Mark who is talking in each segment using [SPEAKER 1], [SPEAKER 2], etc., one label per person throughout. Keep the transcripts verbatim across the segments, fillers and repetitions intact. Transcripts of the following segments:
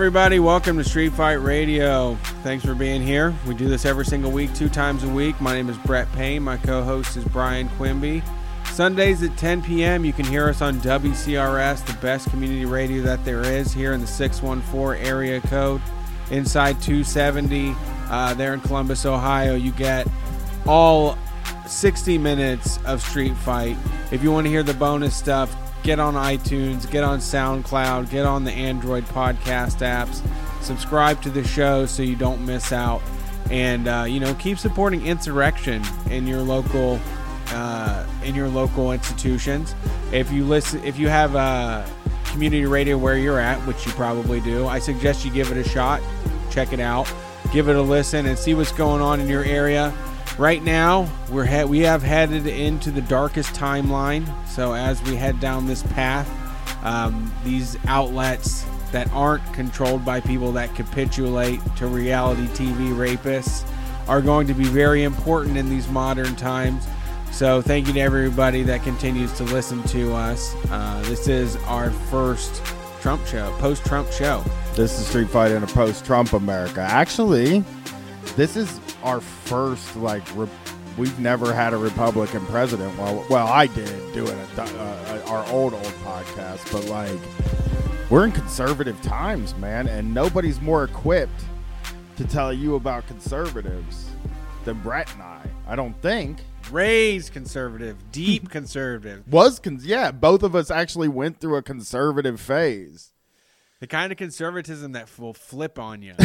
[SPEAKER 1] everybody. Welcome to Street Fight Radio. Thanks for being here. We do this every single week, two times a week. My name is Brett Payne. My co-host is Brian Quimby. Sundays at ten p.m. you can hear us on W C R S, the best community radio that there is here in the six one four area code. Inside two seventy, uh, there in Columbus, Ohio, you get all sixty minutes of Street Fight. If you want to hear the bonus stuff, get on iTunes, get on SoundCloud, get on the Android podcast apps, subscribe to the show so you don't miss out, and uh, you know, keep supporting Insurrection in your local uh, in your local institutions. If you listen, if you have uh, community radio where you're at, which you probably do, I suggest you give it a shot, check it out, give it a listen, and see what's going on in your area. Right now, we're he- we have headed into the darkest timeline. So as we head down this path, um, these outlets that aren't controlled by people that capitulate to reality T V rapists are going to be very important in these modern times. So thank you to everybody that continues to listen to us. Uh, this is our first Trump show, post-Trump show.
[SPEAKER 2] This is Street Fight in a post-Trump America. Actually, this is our first, like, re- we've never had a Republican president. Well, well, I did do it at uh, our old, old podcast, but, like, we're in conservative times, man, and nobody's more equipped to tell you about conservatives than Brett and I. I don't think.
[SPEAKER 1] Raised conservative, deep conservative.
[SPEAKER 2] Was, con- yeah, both of us actually went through a conservative phase.
[SPEAKER 1] The kind of conservatism that will flip on you.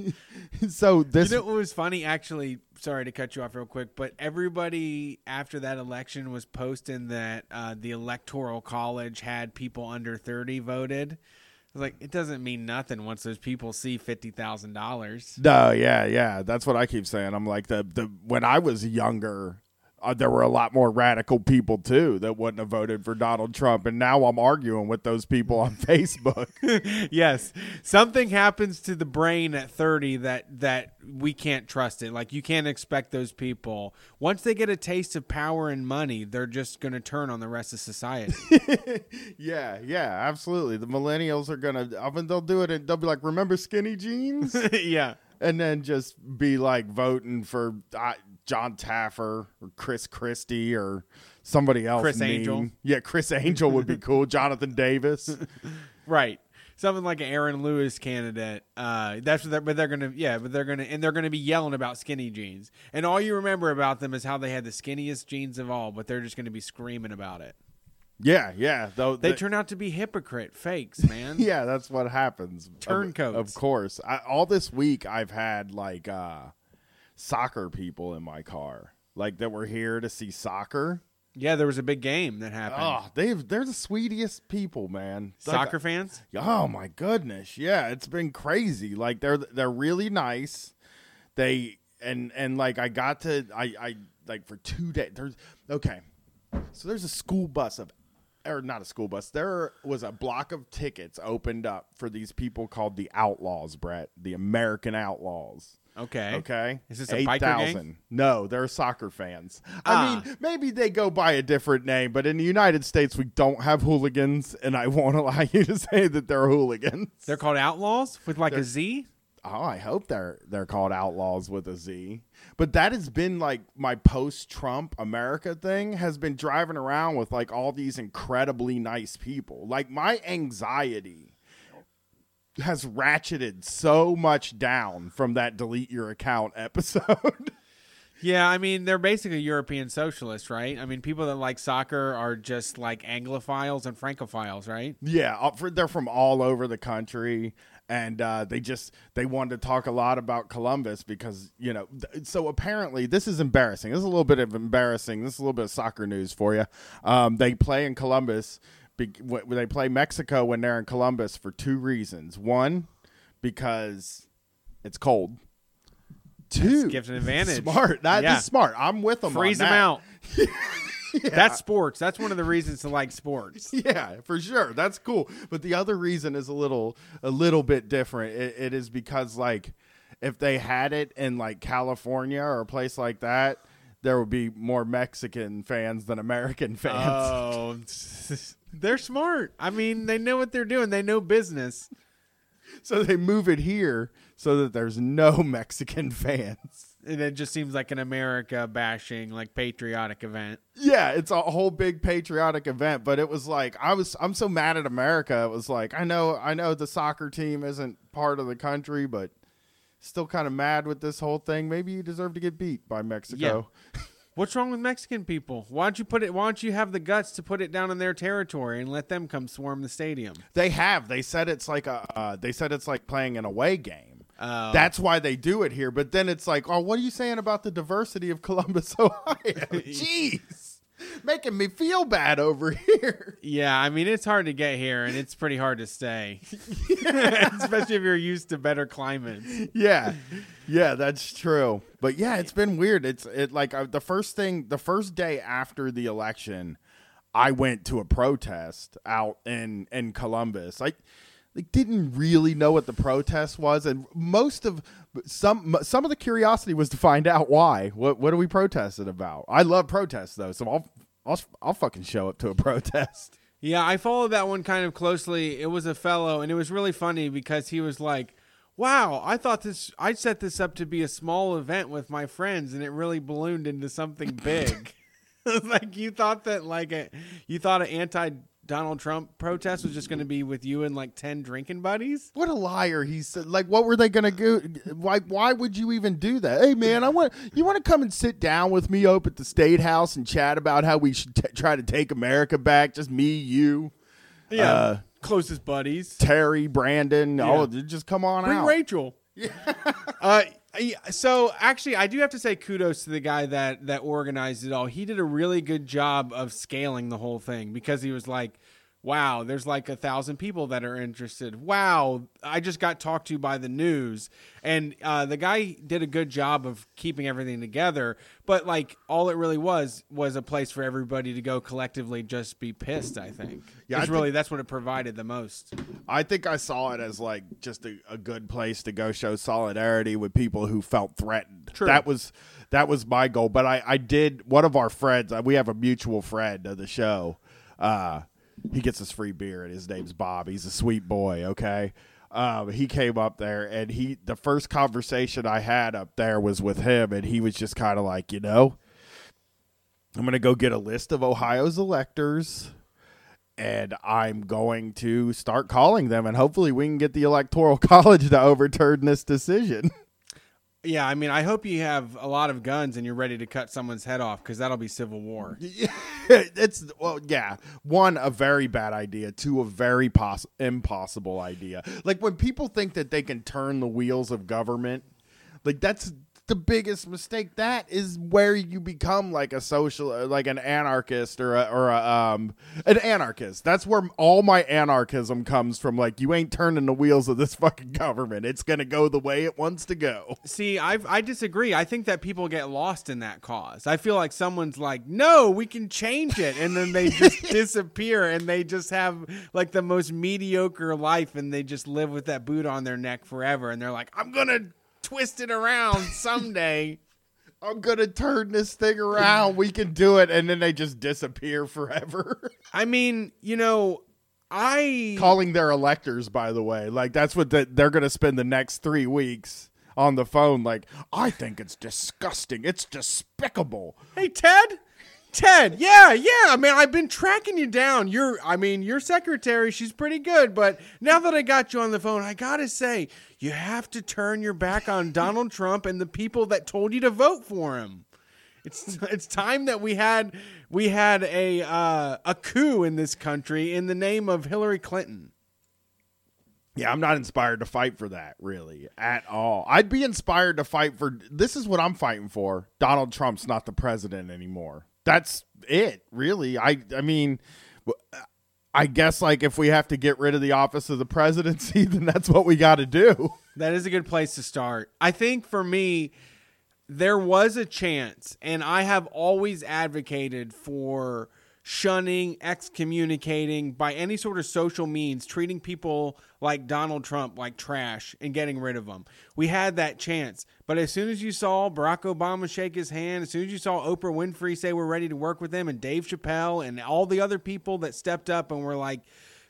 [SPEAKER 2] So this,
[SPEAKER 1] you know what was funny? Actually, sorry to cut you off real quick, but everybody after that election was posting that uh, the Electoral College had people under thirty voted. I was like, it doesn't mean nothing once those people see fifty thousand dollars.
[SPEAKER 2] No, yeah, yeah. That's what I keep saying. I'm like, the the when I was younger, Uh, there were a lot more radical people, too, that wouldn't have voted for Donald Trump. And now I'm arguing with those people on Facebook.
[SPEAKER 1] Yes. Something happens to the brain at thirty that, that we can't trust it. Like, you can't expect those people. Once they get a taste of power and money, they're just going to turn on the rest of society.
[SPEAKER 2] yeah, yeah, absolutely. The millennials are going to, I mean, they'll do it and they'll be like, remember skinny jeans?
[SPEAKER 1] Yeah.
[SPEAKER 2] And then just be like voting for uh, John Taffer or Chris Christie or somebody else.
[SPEAKER 1] Chris
[SPEAKER 2] mean.
[SPEAKER 1] Angel.
[SPEAKER 2] Yeah, Chris Angel would be cool. Jonathan Davis.
[SPEAKER 1] Right. Something like an Aaron Lewis candidate. Uh, that's what they're, but they're gonna, yeah, but they're gonna, and they're gonna be yelling about skinny jeans. And all you remember about them is how they had the skinniest jeans of all, but they're just gonna be screaming about it.
[SPEAKER 2] Yeah, yeah. Though
[SPEAKER 1] They
[SPEAKER 2] the,
[SPEAKER 1] turn out to be hypocrite fakes, man.
[SPEAKER 2] Yeah, that's what happens.
[SPEAKER 1] Turncoats.
[SPEAKER 2] Of, of course. I, all this week I've had like uh, soccer people in my car, like that were here to see soccer.
[SPEAKER 1] Yeah, there was a big game that happened.
[SPEAKER 2] Oh, they've they're the sweetest people, man.
[SPEAKER 1] Soccer
[SPEAKER 2] like,
[SPEAKER 1] fans?
[SPEAKER 2] Oh my goodness. Yeah, it's been crazy. Like they're they're really nice. They and and like I got to I I like for two days there's okay. So there's a school bus of or not a school bus. There was a block of tickets opened up for these people called the Outlaws, Brett, the American Outlaws.
[SPEAKER 1] Okay.
[SPEAKER 2] Okay.
[SPEAKER 1] Is this a
[SPEAKER 2] eight
[SPEAKER 1] biker
[SPEAKER 2] thousand.
[SPEAKER 1] gang?
[SPEAKER 2] No, they're soccer fans.
[SPEAKER 1] Ah.
[SPEAKER 2] I mean, maybe they go by a different name, but in the United States, we don't have hooligans, and I won't allow you to say that they're hooligans.
[SPEAKER 1] They're called Outlaws with like
[SPEAKER 2] They're-
[SPEAKER 1] a Z?
[SPEAKER 2] Oh, I hope they're they're called Outlaws with a Z. But that has been like my post-Trump America thing has been driving around with like all these incredibly nice people. Like my anxiety has ratcheted so much down from that delete your account episode.
[SPEAKER 1] Yeah, I mean, they're basically European socialists, right? I mean, people that like soccer are just like Anglophiles and Francophiles, right?
[SPEAKER 2] Yeah, uh, for- they're from all over the country, and uh, they just they wanted to talk a lot about Columbus because, you know, th- so apparently this is embarrassing. This is a little bit of embarrassing. This is a little bit of soccer news for you. Um, they play in Columbus. Be- w- they play Mexico when they're in Columbus for two reasons. One, because it's cold. Two,
[SPEAKER 1] gives an advantage.
[SPEAKER 2] Smart. That
[SPEAKER 1] Yeah.
[SPEAKER 2] is smart. I'm with them.
[SPEAKER 1] Freeze
[SPEAKER 2] on
[SPEAKER 1] them
[SPEAKER 2] that.
[SPEAKER 1] out.
[SPEAKER 2] Yeah.
[SPEAKER 1] That's sports. That's one of the reasons to like sports.
[SPEAKER 2] Yeah, for sure. That's cool. But the other reason is a little a little bit different. It, it is because, like, if they had it in, like, California or a place like that, there would be more Mexican fans than American fans.
[SPEAKER 1] Oh, they're smart. I mean, they know what they're doing. They know business.
[SPEAKER 2] So they move it here so that there's no Mexican fans.
[SPEAKER 1] And it just seems like an America bashing, like patriotic event.
[SPEAKER 2] Yeah, it's a whole big patriotic event, but it was like I was I'm so mad at America. It was like I know I know the soccer team isn't part of the country, but still kind of mad with this whole thing. Maybe you deserve to get beat by Mexico.
[SPEAKER 1] Yeah. What's wrong with Mexican people? Why don't you put it? Why don't you have the guts to put it down in their territory and let them come swarm the stadium?
[SPEAKER 2] They have. They said it's like a. Uh, they said it's like playing an away game.
[SPEAKER 1] Oh.
[SPEAKER 2] That's why they do it here. But then it's like, oh, what are you saying about the diversity of Columbus, Ohio? Jeez, making me feel bad over here.
[SPEAKER 1] Yeah, I mean it's hard to get here, and it's pretty hard to stay, especially if you're used to better climates.
[SPEAKER 2] Yeah, yeah, that's true. But yeah, it's been weird. It's it like uh, the first thing, the first day after the election, I went to a protest out in in Columbus. I like didn't really know what the protest was, and most of some some of the curiosity was to find out why. What what are we protesting about? I love protests though, so I'll I'll I'll fucking show up to a protest.
[SPEAKER 1] Yeah, I followed that one kind of closely. It was a fellow, and it was really funny because he was like, wow, I thought this, I set this up to be a small event with my friends, and it really ballooned into something big. Like you thought that like a, you thought an anti-Donald Trump protest was just going to be with you and like ten drinking buddies?
[SPEAKER 2] What a liar. He said, like, what were they going to do? Why, why would you even do that? Hey man, I want, you want to come and sit down with me up at the State House and chat about how we should t- try to take America back. Just me, you,
[SPEAKER 1] Yeah.
[SPEAKER 2] uh,
[SPEAKER 1] Closest buddies.
[SPEAKER 2] Terry, Brandon.
[SPEAKER 1] Yeah.
[SPEAKER 2] Oh, just come on
[SPEAKER 1] Bring
[SPEAKER 2] out.
[SPEAKER 1] Rachel. Yeah. uh, so actually, I do have to say kudos to the guy that that organized it all. He did a really good job of scaling the whole thing because he was like, wow, there's like a thousand people that are interested. Wow, I just got talked to by the news. And uh, the guy did a good job of keeping everything together. But like all it really was was a place for everybody to go collectively just be pissed, I think.
[SPEAKER 2] Yeah,
[SPEAKER 1] It's
[SPEAKER 2] I
[SPEAKER 1] really,
[SPEAKER 2] think-
[SPEAKER 1] that's what it provided the most.
[SPEAKER 2] I think I saw it as like just a, a good place to go show solidarity with people who felt threatened.
[SPEAKER 1] True.
[SPEAKER 2] That was that was my goal. But I, I did, one of our friends, we have a mutual friend of the show. Uh, he gets us free beer, and his name's Bob. He's a sweet boy, okay? Um, he came up there, and he the first conversation I had up there was with him, and he was just kind of like, you know, I'm going to go get a list of Ohio's electors, and I'm going to start calling them, and hopefully we can get the Electoral College to overturn this decision.
[SPEAKER 1] Yeah, I mean, I hope you have a lot of guns and you're ready to cut someone's head off because that'll be civil war.
[SPEAKER 2] It's, well, yeah. One, a very bad idea. Two, a very poss- impossible idea. Like when people think that they can turn the wheels of government, like that's the biggest mistake. That is where you become like a social, like an anarchist or a, or a, um an anarchist. That's where all my anarchism comes from. Like you ain't turning the wheels of this fucking government. It's gonna go the way it wants to go.
[SPEAKER 1] See, I I disagree. I think that people get lost in that cause. I feel like someone's like, no, we can change it. And then they just disappear and they just have like the most mediocre life and they just live with that boot on their neck forever. And they're like, I'm going to twist it around someday.
[SPEAKER 2] I'm gonna turn this thing around. We can do it, and then they just disappear forever.
[SPEAKER 1] I mean, you know, I
[SPEAKER 2] Calling their electors, by the way, like that's what the, they're gonna spend the next three weeks on the phone. Like, I think it's disgusting. It's despicable.
[SPEAKER 1] Hey, Ted. Ted, yeah, yeah, man, I've been tracking you down. You're, I mean, your secretary, she's pretty good, but now that I got you on the phone, I gotta say, you have to turn your back on Donald Trump and the people that told you to vote for him. It's it's time that we had we had a uh, a coup in this country in the name of Hillary Clinton.
[SPEAKER 2] Yeah, I'm not inspired to fight for that, really, at all. I'd be inspired to fight for, this is what I'm fighting for. Donald Trump's not the president anymore. That's it, really. I I mean, I guess like if we have to get rid of the office of the presidency, then that's what we got to do.
[SPEAKER 1] That is a good place to start. I think for me, there was a chance, and I have always advocated for shunning, excommunicating by any sort of social means, treating people like Donald Trump like trash and getting rid of them. We had that chance. But as soon as you saw Barack Obama shake his hand, as soon as you saw Oprah Winfrey say we're ready to work with him, and Dave Chappelle and all the other people that stepped up and were like,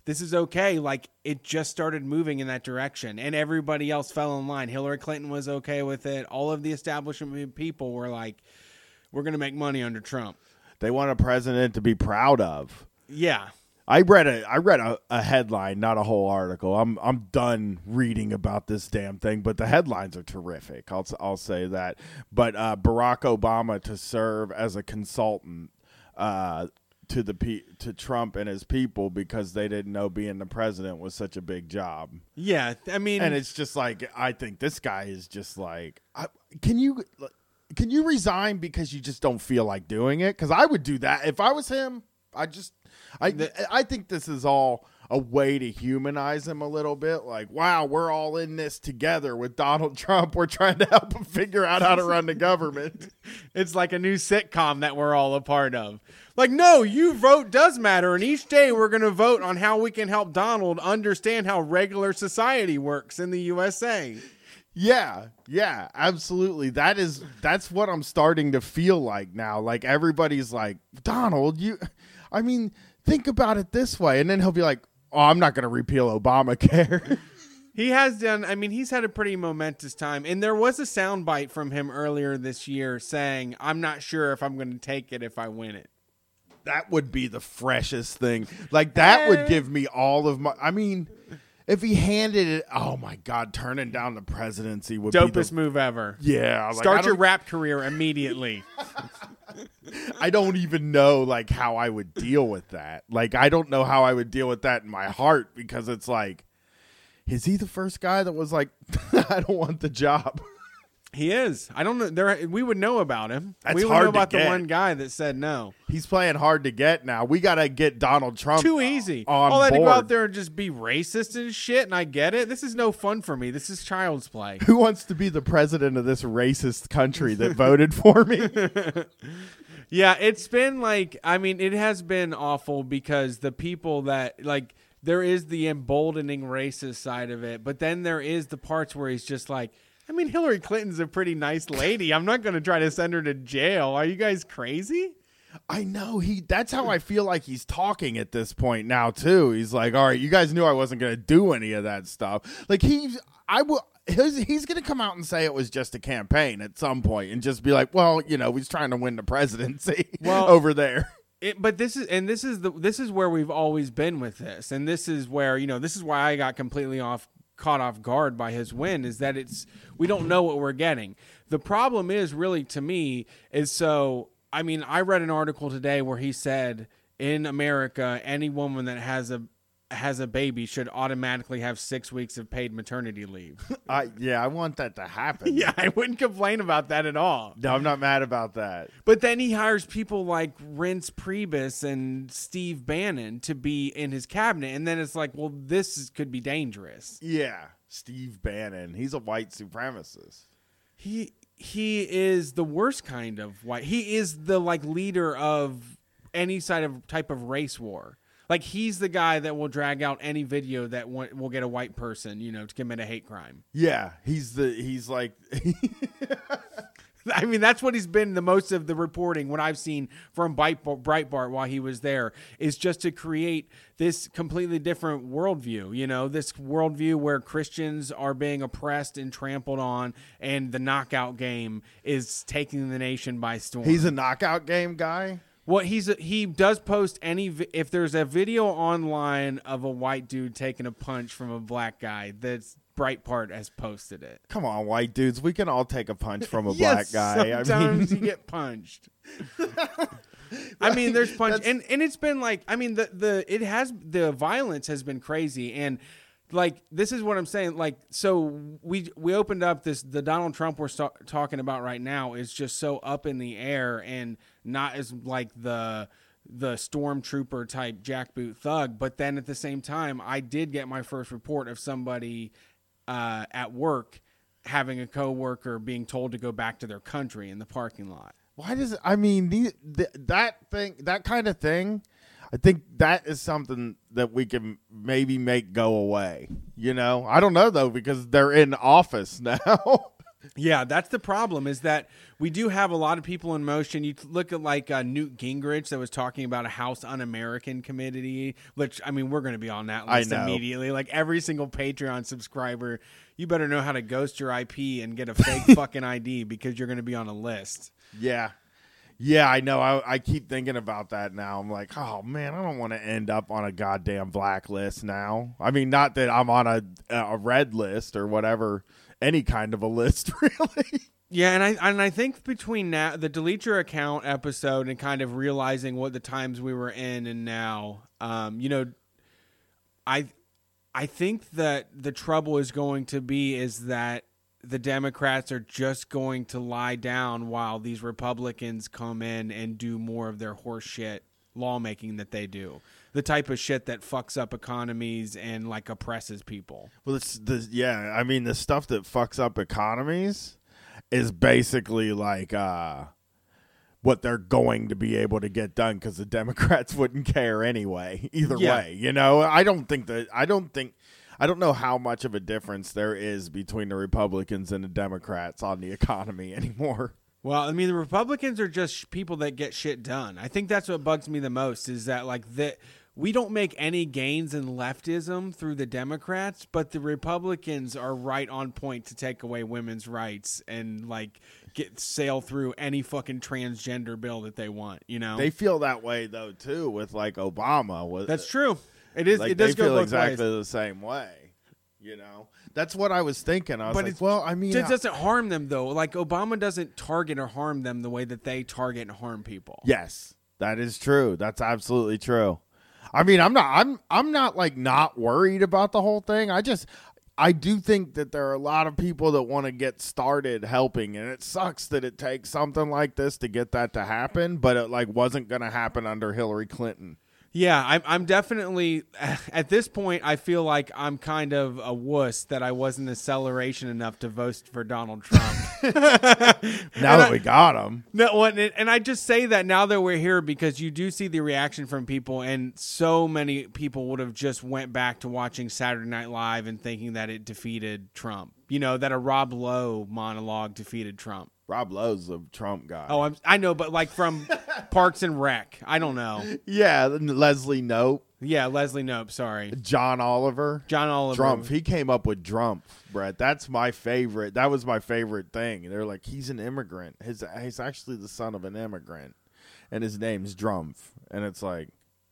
[SPEAKER 1] this is okay. Like, it just started moving in that direction, and everybody else fell in line. Hillary Clinton was okay with it. All of the establishment people were like, we're going to make money under Trump.
[SPEAKER 2] They want a president to be proud of.
[SPEAKER 1] Yeah.
[SPEAKER 2] I read a I read a, a headline, not a whole article. I'm I'm done reading about this damn thing, but the headlines are terrific. I'll I'll say that. But uh, Barack Obama to serve as a consultant uh, to the pe- to Trump and his people because they didn't know being the president was such a big job.
[SPEAKER 1] Yeah, I mean,
[SPEAKER 2] and it's just like, I think this guy is just like, I, can you can you resign because you just don't feel like doing it? Because I would do that if I was him. I just. I I think this is all a way to humanize him a little bit. Like, wow, we're all in this together with Donald Trump. We're trying to help him figure out how to run the government.
[SPEAKER 1] It's like a new sitcom that we're all a part of. Like, no, you vote does matter, and each day we're going to vote on how we can help Donald understand how regular society works in the U S A.
[SPEAKER 2] Yeah, yeah, absolutely. That is that's what I'm starting to feel like now. Like, everybody's like, Donald, you, I mean, think about it this way. And then he'll be like, oh, I'm not going to repeal Obamacare.
[SPEAKER 1] He has done, I mean, he's had a pretty momentous time. And there was a soundbite from him earlier this year saying, I'm not sure if I'm going to take it if I win it.
[SPEAKER 2] That would be the freshest thing. Like, that would give me all of my, I mean, if he handed it, oh my God, turning down the presidency would
[SPEAKER 1] Dopest
[SPEAKER 2] be the
[SPEAKER 1] move ever.
[SPEAKER 2] Yeah. Like,
[SPEAKER 1] Start your rap career immediately.
[SPEAKER 2] I don't even know like how I would deal with that. Like, I don't know how I would deal with that in my heart, because it's like, is he the first guy that was like, I don't want the job?
[SPEAKER 1] He is. I don't know. There, we would know about him.
[SPEAKER 2] That's
[SPEAKER 1] we would
[SPEAKER 2] hard
[SPEAKER 1] know about
[SPEAKER 2] to
[SPEAKER 1] the
[SPEAKER 2] get.
[SPEAKER 1] one guy that said no.
[SPEAKER 2] He's playing hard to get now. We got to get Donald Trump
[SPEAKER 1] Too easy.
[SPEAKER 2] on
[SPEAKER 1] All that to
[SPEAKER 2] board.
[SPEAKER 1] go out there and just be racist and shit, and I get it. This is no fun for me. This is child's play.
[SPEAKER 2] Who wants to be the president of this racist country that voted for me?
[SPEAKER 1] Yeah, it's been like, I mean, it has been awful because the people that, like, there is the emboldening racist side of it, but then there is the parts where he's just like, I mean, Hillary Clinton's a pretty nice lady. I'm not going to try to send her to jail. Are you guys crazy?
[SPEAKER 2] I know he. That's how I feel like he's talking at this point now too. He's like, all right, you guys knew I wasn't going to do any of that stuff. Like he's, I will. His, he's going to come out and say it was just a campaign at some point and just be like, well, you know, he's trying to win the presidency well, over there.
[SPEAKER 1] It, but this is, and this is the, this is where we've always been with this. And this is where, you know, this is why I got completely off, caught off guard by his win, is that it's, we don't know what we're getting. The problem is really, to me, is so, I mean, I read an article today where he said in America, any woman that has a, has a baby should automatically have six weeks of paid maternity leave.
[SPEAKER 2] I yeah, I want that to happen.
[SPEAKER 1] Yeah, I wouldn't complain about that at all.
[SPEAKER 2] No, I'm not mad about that.
[SPEAKER 1] But then he hires people like Reince Priebus and Steve Bannon to be in his cabinet, and then it's like, well, this is, could be dangerous.
[SPEAKER 2] Yeah, Steve Bannon, he's a white supremacist.
[SPEAKER 1] He he is the worst kind of white. He is the like leader of any side of type of race war. Like, he's the guy that will drag out any video that will get a white person, you know, to commit a hate crime.
[SPEAKER 2] Yeah, he's the he's like.
[SPEAKER 1] I mean, that's what he's been the most of the reporting. What I've seen from Breitbart while he was there is just to create this completely different worldview. You know, this worldview where Christians are being oppressed and trampled on, and the knockout game is taking the nation by storm.
[SPEAKER 2] He's a knockout game guy.
[SPEAKER 1] Well, he's a, he does post any if there's a video online of a white dude taking a punch from a black guy, that's Breitbart has posted it.
[SPEAKER 2] Come on, white dudes, we can all take a punch from a
[SPEAKER 1] yes,
[SPEAKER 2] black guy.
[SPEAKER 1] Sometimes
[SPEAKER 2] I mean,
[SPEAKER 1] you get punched. I mean, there's punch, and and it's been like, I mean, the the it has the violence has been crazy, and like, this is what I'm saying. Like, so we we opened up this, the Donald Trump we're st- talking about right now is just so up in the air and not as like the the stormtrooper type jackboot thug. But then at the same time, I did get my first report of somebody uh, at work having a coworker being told to go back to their country in the parking lot.
[SPEAKER 2] Why does it, I mean, the, the, that thing, that kind of thing, I think that is something that we can maybe make go away. You know, I don't know though, because they're in office now.
[SPEAKER 1] Yeah, that's the problem is that we do have a lot of people in motion. You look at like uh, Newt Gingrich that was talking about a House Un-American committee, which, I mean, we're going to be on that list immediately. Like every single Patreon subscriber, you better know how to ghost your I P and get a fake fucking I D because you're going to be on a list.
[SPEAKER 2] Yeah. Yeah, I know. I, I keep thinking about that now. I'm like, oh, man, I don't want to end up on a goddamn blacklist now. I mean, not that I'm on a, a red list or whatever, any kind of a list, really.
[SPEAKER 1] Yeah, and I and I think between now, the Delete Your Account episode and kind of realizing what the times we were in and now, um, you know, I I think that the trouble is going to be is that the Democrats are just going to lie down while these Republicans come in and do more of their horse shit lawmaking that they do. The type of shit that fucks up economies and like oppresses people.
[SPEAKER 2] Well, it's the yeah, I mean the stuff that fucks up economies is basically like uh, what they're going to be able to get done because the Democrats wouldn't care anyway. Either
[SPEAKER 1] yeah.
[SPEAKER 2] way, you know, I don't think that I don't think. I don't know how much of a difference there is between the Republicans and the Democrats on the economy anymore.
[SPEAKER 1] Well, I mean, the Republicans are just people that get shit done. I think that's what bugs me the most is that, like, that we don't make any gains in leftism through the Democrats, but the Republicans are right on point to take away women's rights and, like, get sail through any fucking transgender bill that they want, you know?
[SPEAKER 2] They feel that way, though, too, with, like, Obama. With,
[SPEAKER 1] that's true. It is.
[SPEAKER 2] Like,
[SPEAKER 1] it does
[SPEAKER 2] they
[SPEAKER 1] go
[SPEAKER 2] feel
[SPEAKER 1] both
[SPEAKER 2] exactly
[SPEAKER 1] ways.
[SPEAKER 2] the same way. You know, that's what I was thinking. I was
[SPEAKER 1] but
[SPEAKER 2] like,
[SPEAKER 1] it,
[SPEAKER 2] well, I mean,
[SPEAKER 1] it doesn't harm them though. Like Obama doesn't target or harm them the way that they target and harm people.
[SPEAKER 2] Yes, that is true. That's absolutely true. I mean, I'm not. I'm. I'm not like not worried about the whole thing. I just. I do think that there are a lot of people that want to get started helping, and it sucks that it takes something like this to get that to happen. But it like wasn't going to happen under Hillary Clinton.
[SPEAKER 1] Yeah, I'm, I'm definitely, at this point, I feel like I'm kind of a wuss that I wasn't acceleration enough to vote for Donald Trump.
[SPEAKER 2] Now that I, we got him.
[SPEAKER 1] No, and I just say that now that we're here because you do see the reaction from people, and so many people would have just went back to watching Saturday Night Live and thinking that it defeated Trump. You know, that a Rob Lowe monologue defeated Trump.
[SPEAKER 2] Rob Lowe's a Trump guy.
[SPEAKER 1] Oh, I'm, I know, but like from Parks and Rec. I don't know.
[SPEAKER 2] Yeah, Leslie Knope.
[SPEAKER 1] Yeah, Leslie Knope, sorry.
[SPEAKER 2] John Oliver.
[SPEAKER 1] John Oliver.
[SPEAKER 2] Drumpf. He came up with Drumpf, Brett. That's my favorite. That was my favorite thing. They're like, he's an immigrant. His, he's actually the son of an immigrant. And his name's Drumpf. And it's like,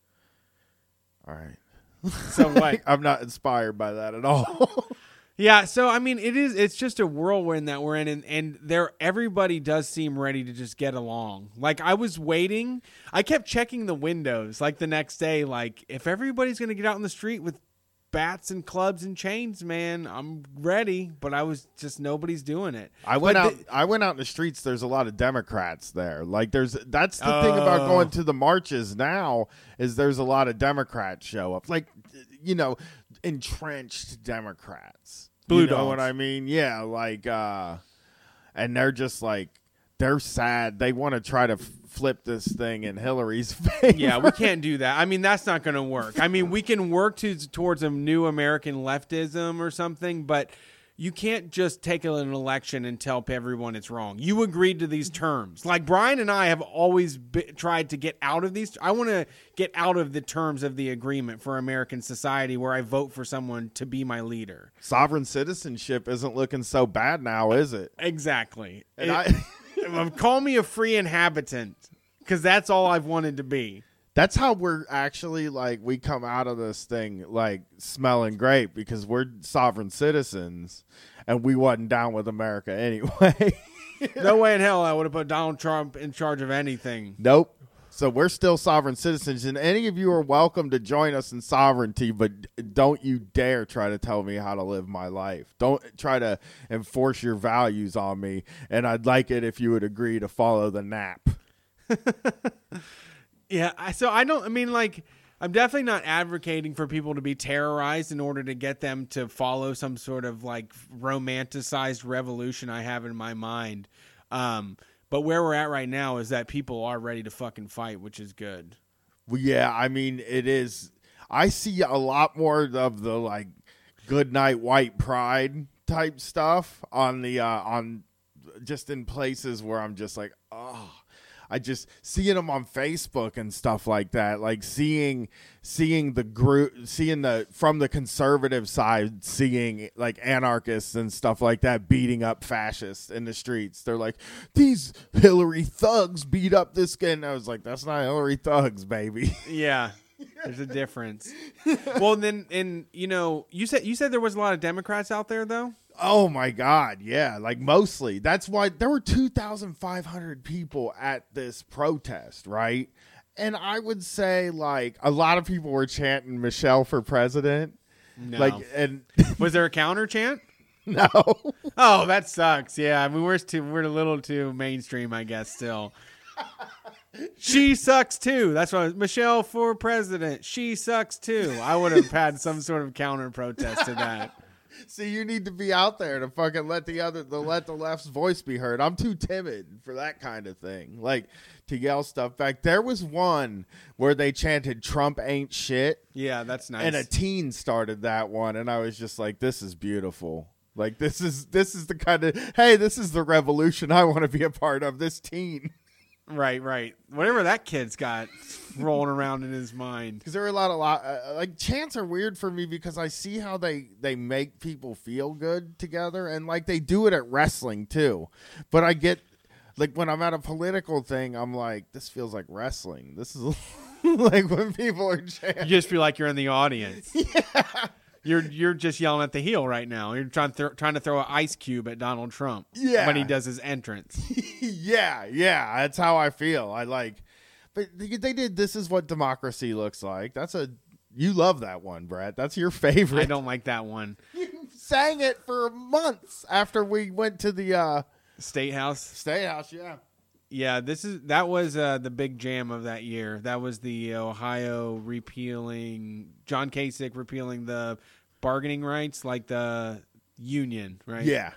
[SPEAKER 2] all right.
[SPEAKER 1] So what?
[SPEAKER 2] I'm not inspired by that at all.
[SPEAKER 1] Yeah, so I mean, it is. It's just a whirlwind that we're in, and, and there everybody does seem ready to just get along. Like I was waiting, I kept checking the windows. Like the next day, like if everybody's gonna get out in the street with bats and clubs and chains, man, I'm ready. But I was just nobody's doing it.
[SPEAKER 2] I went
[SPEAKER 1] but
[SPEAKER 2] out.
[SPEAKER 1] The,
[SPEAKER 2] I went out in the streets. There's a lot of Democrats there. Like there's that's the
[SPEAKER 1] uh,
[SPEAKER 2] thing about going to the marches now is there's a lot of Democrats show up. Like you know, entrenched Democrats.
[SPEAKER 1] Blue
[SPEAKER 2] you know
[SPEAKER 1] dogs.
[SPEAKER 2] what I mean? Yeah, like, uh, and they're just like, they're sad. They want to try to f- flip this thing in Hillary's favor.
[SPEAKER 1] Yeah, we can't do that. I mean, that's not going to work. I mean, we can work to, towards a new American leftism or something, but you can't just take an election and tell everyone it's wrong. You agreed to these terms. Like Brian and I have always be, tried to get out of these. I want to get out of the terms of the agreement for American society where I vote for someone to be my leader.
[SPEAKER 2] Sovereign citizenship isn't looking so bad now, is it?
[SPEAKER 1] Exactly.
[SPEAKER 2] And
[SPEAKER 1] it,
[SPEAKER 2] I
[SPEAKER 1] call me a free inhabitant because that's all I've wanted to be.
[SPEAKER 2] That's how we're actually like we come out of this thing like smelling great because we're sovereign citizens and we wasn't down with America anyway.
[SPEAKER 1] No way in hell I would have put Donald Trump in charge of anything.
[SPEAKER 2] Nope. So we're still sovereign citizens, and any of you are welcome to join us in sovereignty, but don't you dare try to tell me how to live my life. Don't try to enforce your values on me, and I'd like it if you would agree to follow the N A P.
[SPEAKER 1] Yeah, I, so I don't, I mean, like, I'm definitely not advocating for people to be terrorized in order to get them to follow some sort of, like, romanticized revolution I have in my mind. Um, but where we're at right now is that people are ready to fucking fight, which is good.
[SPEAKER 2] Well, yeah, I mean, it is. I see a lot more of the, like, good night white pride type stuff on the uh, on just in places where I'm just like, oh. I just seeing them on Facebook and stuff like that, like seeing seeing the group, seeing the from the conservative side, seeing like anarchists and stuff like that beating up fascists in the streets. They're like, these Hillary thugs beat up this guy. And I was like, that's not Hillary thugs, baby.
[SPEAKER 1] Yeah, there's a difference. Well, then, and you know, you said you said there was a lot of Democrats out there, though.
[SPEAKER 2] Oh my God, yeah, like mostly. That's why there were two thousand five hundred people at this protest, right? And I would say like a lot of people were chanting Michelle for president.
[SPEAKER 1] No.
[SPEAKER 2] Like, and
[SPEAKER 1] was there a counter chant?
[SPEAKER 2] No.
[SPEAKER 1] Oh, that sucks. Yeah, I mean we're too we're a little too mainstream, I guess. Still, she sucks too. That's what I was, Michelle for president. She sucks too. I would have had some sort of counter protest to that.
[SPEAKER 2] See, you need to be out there to fucking let the other, to let the left's voice be heard. I'm too timid for that kind of thing. Like to yell stuff back. There was one where they chanted "Trump ain't shit."
[SPEAKER 1] Yeah, that's nice.
[SPEAKER 2] And a teen started that one, and I was just like, "This is beautiful. Like this is this is the kind of hey, this is the revolution I want to be a part of." This teen.
[SPEAKER 1] Right, right. Whatever that kid's got rolling around in his mind.
[SPEAKER 2] Because there are a lot of lot uh, like chants are weird for me because I see how they they make people feel good together, and like they do it at wrestling too. But I get like when I'm at a political thing, I'm like, this feels like wrestling. This is like when people are chanting.
[SPEAKER 1] You just feel like you're in the audience.
[SPEAKER 2] Yeah.
[SPEAKER 1] You're you're just yelling at the heel right now. You're trying th- trying to throw an ice cube at Donald Trump.
[SPEAKER 2] Yeah.
[SPEAKER 1] When he does his entrance.
[SPEAKER 2] yeah, yeah, that's how I feel. I like, but they, they did. This is what democracy looks like. That's a you love that one, Brett. That's your favorite.
[SPEAKER 1] I don't like that one.
[SPEAKER 2] You sang it for months after we went to the uh,
[SPEAKER 1] State House.
[SPEAKER 2] State House. Yeah.
[SPEAKER 1] Yeah, this is that was uh, the big jam of that year. That was the Ohio repealing, John Kasich repealing the bargaining rights, like the union, right?
[SPEAKER 2] Yeah.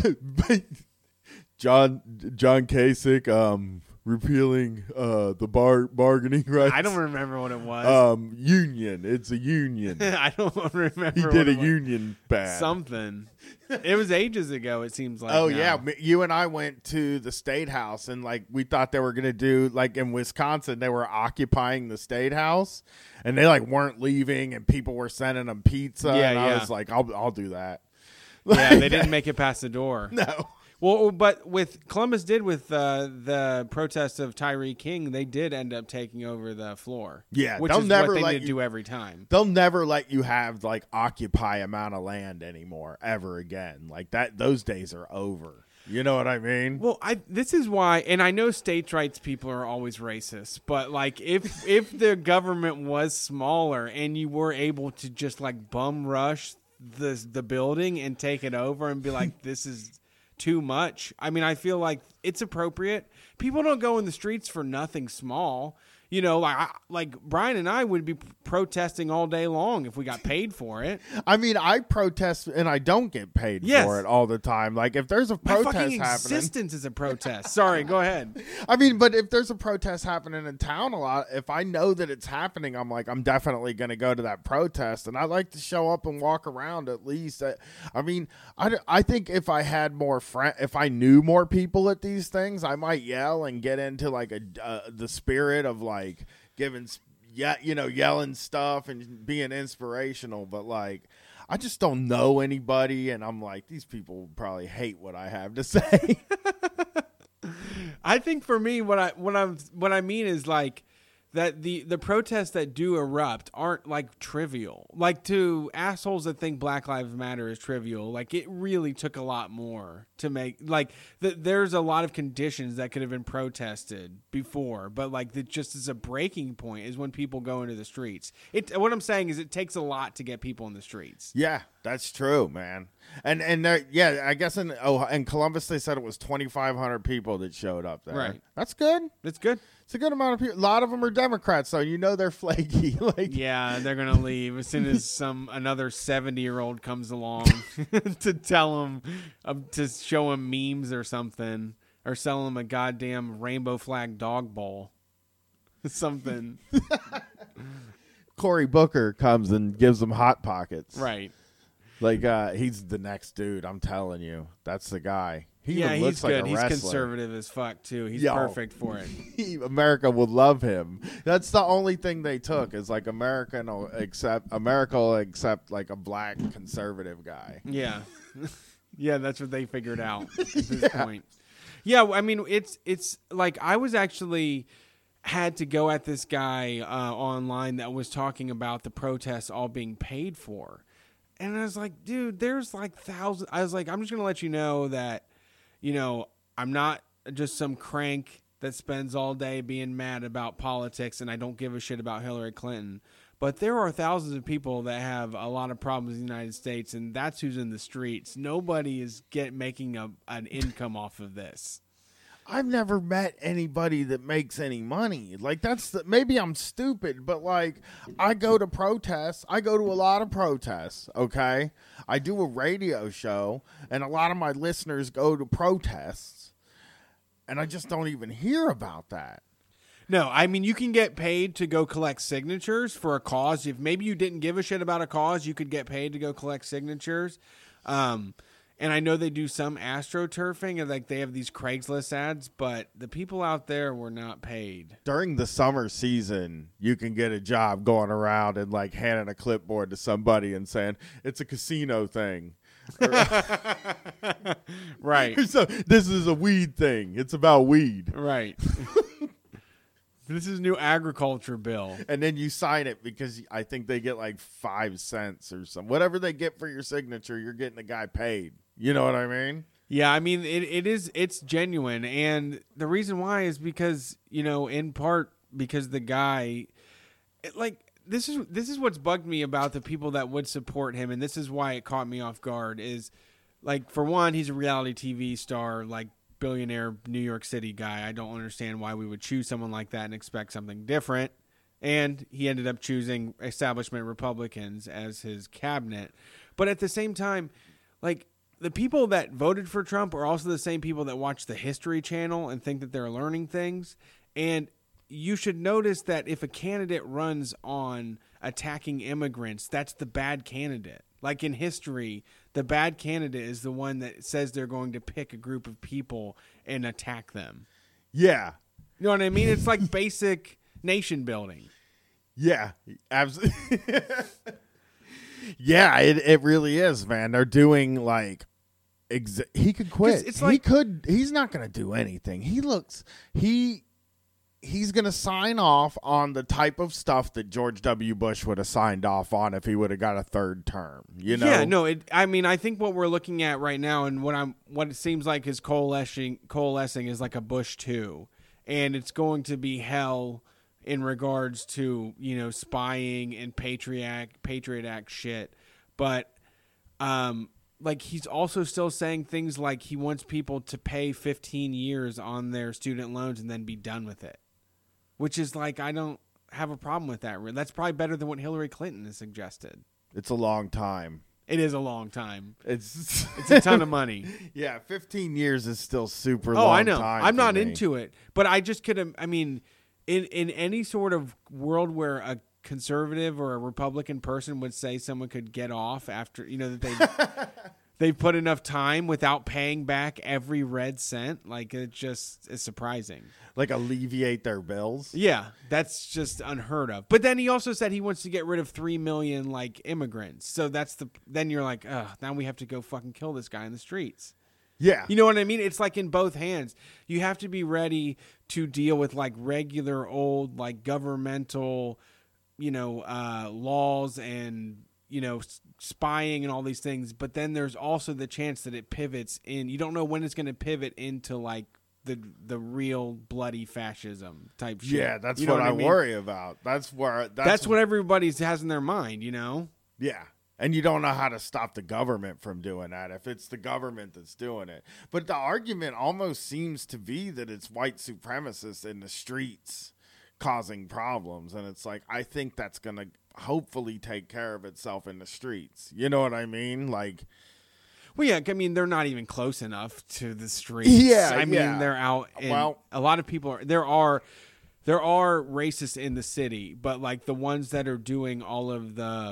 [SPEAKER 2] John John Kasich um, repealing uh, the bar bargaining rights.
[SPEAKER 1] I don't remember what it was.
[SPEAKER 2] Um, union. It's a union.
[SPEAKER 1] I don't remember.
[SPEAKER 2] He
[SPEAKER 1] what
[SPEAKER 2] did a
[SPEAKER 1] it was.
[SPEAKER 2] union bad.
[SPEAKER 1] Something. It was ages ago, it seems like.
[SPEAKER 2] Oh,
[SPEAKER 1] now.
[SPEAKER 2] yeah. You and I went to the State House, and, like, we thought they were going to do, like, in Wisconsin, they were occupying the State House, and they, like, weren't leaving, and people were sending them pizza.
[SPEAKER 1] Yeah,
[SPEAKER 2] and I
[SPEAKER 1] yeah.
[SPEAKER 2] was like, I'll, I'll do that.
[SPEAKER 1] Yeah, they didn't make it past the door.
[SPEAKER 2] No.
[SPEAKER 1] Well, but with Columbus did with uh, the protest of Tyree King, they did end up taking over the floor.
[SPEAKER 2] Yeah,
[SPEAKER 1] which
[SPEAKER 2] they'll
[SPEAKER 1] is
[SPEAKER 2] never
[SPEAKER 1] what they
[SPEAKER 2] let
[SPEAKER 1] need to
[SPEAKER 2] you-
[SPEAKER 1] do every time.
[SPEAKER 2] They'll never let you have, like, occupy amount of land anymore, ever again. Like, that. Those days are over. You know what I mean?
[SPEAKER 1] Well, I this is why, and I know states' rights people are always racist, but like if if the government was smaller and you were able to just like bum rush the the building and take it over and be like, this is too much. I mean, I feel like it's appropriate. People don't go in the streets for nothing small. You know, like I, like Brian and I would be protesting all day long if we got paid for it.
[SPEAKER 2] I mean, I protest and I don't get paid
[SPEAKER 1] Yes.
[SPEAKER 2] for it all the time. Like, if there's a
[SPEAKER 1] My
[SPEAKER 2] protest
[SPEAKER 1] fucking
[SPEAKER 2] happening,
[SPEAKER 1] existence is a protest. Sorry, go ahead.
[SPEAKER 2] I mean, but if there's a protest happening in town a lot, if I know that it's happening, I'm like, I'm definitely going to go to that protest. And I like to show up and walk around at least. I, I mean, I, I think if I had more friend, if I knew more people at these things, I might yell and get into like a uh, the spirit of like giving, yeah, you know, yelling stuff and being inspirational. But like, I just don't know anybody, and I'm like, these people probably hate what I have to say.
[SPEAKER 1] I think for me, what I what I'm what I mean is like that the the protests that do erupt aren't like trivial. Like to assholes that think Black Lives Matter is trivial, like it really took a lot more to make like th- there's a lot of conditions that could have been protested before, but like it just is a breaking point is when people go into the streets. It what I'm saying is it takes a lot to get people in the streets.
[SPEAKER 2] Yeah, that's true, man. And and there, yeah, I guess in oh in Columbus they said it was twenty-five hundred people that showed up there.
[SPEAKER 1] Right.
[SPEAKER 2] That's good.
[SPEAKER 1] It's good.
[SPEAKER 2] It's a good amount of people. A lot of them are Democrats, so you know they're flaky. Like,
[SPEAKER 1] Yeah, they're gonna leave as soon as some another seventy year old comes along to tell them um, to show him memes or something, or sell him a goddamn rainbow flag dog bowl, something.
[SPEAKER 2] Cory Booker comes and gives them hot pockets.
[SPEAKER 1] Right.
[SPEAKER 2] Like, uh, he's the next dude. I'm telling you, that's the guy. He
[SPEAKER 1] yeah,
[SPEAKER 2] even looks
[SPEAKER 1] he's
[SPEAKER 2] like
[SPEAKER 1] good.
[SPEAKER 2] a
[SPEAKER 1] He's
[SPEAKER 2] wrestler.
[SPEAKER 1] conservative as fuck too. He's
[SPEAKER 2] Yo.
[SPEAKER 1] perfect for it.
[SPEAKER 2] He- America would love him. That's the only thing they took is like American will accept America will accept like a black conservative guy.
[SPEAKER 1] Yeah, yeah, that's what they figured out at this
[SPEAKER 2] Yeah.
[SPEAKER 1] point. Yeah, I mean, it's it's like I was actually had to go at this guy uh, online that was talking about the protests all being paid for, and I was like, dude, there's like thousands. I was like, I'm just gonna let you know that, you know, I'm not just some crank that spends all day being mad about politics and I don't give a shit about Hillary Clinton. But there are thousands of people that have a lot of problems in the United States, and that's who's in the streets. Nobody is get making a, an income off of this.
[SPEAKER 2] I've never met anybody that makes any money. Like that's the, maybe I'm stupid, but like I go to protests. I go to a lot of protests. Okay, I do a radio show, and a lot of my listeners go to protests, and I just don't even hear about that.
[SPEAKER 1] No, I mean, you can get paid to go collect signatures for a cause. If maybe you didn't give a shit about a cause, you could get paid to go collect signatures. Um, and I know they do some astroturfing, and like they have these Craigslist ads, but the people out there were not paid.
[SPEAKER 2] During the summer season, you can get a job going around and like handing a clipboard to somebody and saying it's a casino thing.
[SPEAKER 1] Right.
[SPEAKER 2] So this is a weed thing. It's about weed.
[SPEAKER 1] Right. This is a new agriculture bill.
[SPEAKER 2] And then you sign it because I think they get like five cents or something. Whatever they get for your signature, you're getting the guy paid. You know what I mean?
[SPEAKER 1] Yeah, I mean, it, it is, it's genuine. And the reason why is because, you know, in part because the guy, it, like, this is this is what's bugged me about the people that would support him. And this is why it caught me off guard is, like, for one, he's a reality T V star, like, billionaire New York City guy. I don't understand why we would choose someone like that and expect something different. And he ended up choosing establishment Republicans as his cabinet. But at the same time, like, the people that voted for Trump are also the same people that watch the History Channel and think that they're learning things. And you should notice that if a candidate runs on attacking immigrants, that's the bad candidate. Like in history, the bad candidate is the one that says they're going to pick a group of people and attack them.
[SPEAKER 2] Yeah.
[SPEAKER 1] You know what I mean? It's like basic nation building.
[SPEAKER 2] Yeah. Absolutely. Yeah, it, it really is, man. They're doing like exa- he could quit.
[SPEAKER 1] It's
[SPEAKER 2] he
[SPEAKER 1] like-
[SPEAKER 2] could he's not going to do anything. He looks he he's going to sign off on the type of stuff that George W. Bush would have signed off on if he would have got a third term, you know?
[SPEAKER 1] Yeah, no, it, I mean, I think what we're looking at right now and what I'm what it seems like is coalescing coalescing is like a Bush two, and it's going to be hell in regards to, you know, spying and Patriot Act, Patriot Act shit. But um like he's also still saying things like he wants people to pay fifteen years on their student loans and then be done with it. Which is like, I don't have a problem with that. That's probably better than what Hillary Clinton has suggested.
[SPEAKER 2] It's a long time.
[SPEAKER 1] It is a long time.
[SPEAKER 2] It's
[SPEAKER 1] It's a ton of money.
[SPEAKER 2] Yeah, fifteen years is still super
[SPEAKER 1] Oh,
[SPEAKER 2] long
[SPEAKER 1] I know.
[SPEAKER 2] time
[SPEAKER 1] I'm
[SPEAKER 2] for
[SPEAKER 1] not
[SPEAKER 2] me.
[SPEAKER 1] into it. But I just could, I mean, in, in any sort of world where a conservative or a Republican person would say someone could get off after, you know, that they they put enough time without paying back every red cent, like it just is surprising.
[SPEAKER 2] Like alleviate their bills.
[SPEAKER 1] Yeah, that's just unheard of. But then he also said he wants to get rid of three million like immigrants. So that's the then you're like, ugh, now we have to go fucking kill this guy in the streets.
[SPEAKER 2] Yeah.
[SPEAKER 1] You know what I mean? It's like in both hands. You have to be ready to deal with like regular old like governmental, you know, uh, laws and, you know, spying and all these things. But then there's also the chance that it pivots in. You don't know when it's going to pivot into like the the real bloody fascism type shit.
[SPEAKER 2] Yeah, that's
[SPEAKER 1] You know
[SPEAKER 2] what, I,
[SPEAKER 1] mean?
[SPEAKER 2] worry about. That's where that's,
[SPEAKER 1] That's what everybody has in their mind, you know?
[SPEAKER 2] Yeah. And you don't know how to stop the government from doing that if it's the government that's doing it. But the argument almost seems to be that it's white supremacists in the streets causing problems. And it's like, I think that's going to hopefully take care of itself in the streets. You know what I mean? Like,
[SPEAKER 1] Well, yeah, I mean, they're not even close enough to the streets.
[SPEAKER 2] Yeah,
[SPEAKER 1] I mean,
[SPEAKER 2] yeah.
[SPEAKER 1] they're out. And
[SPEAKER 2] Well-
[SPEAKER 1] a lot of people are. There are, there are racists in the city, but like the ones that are doing all of the,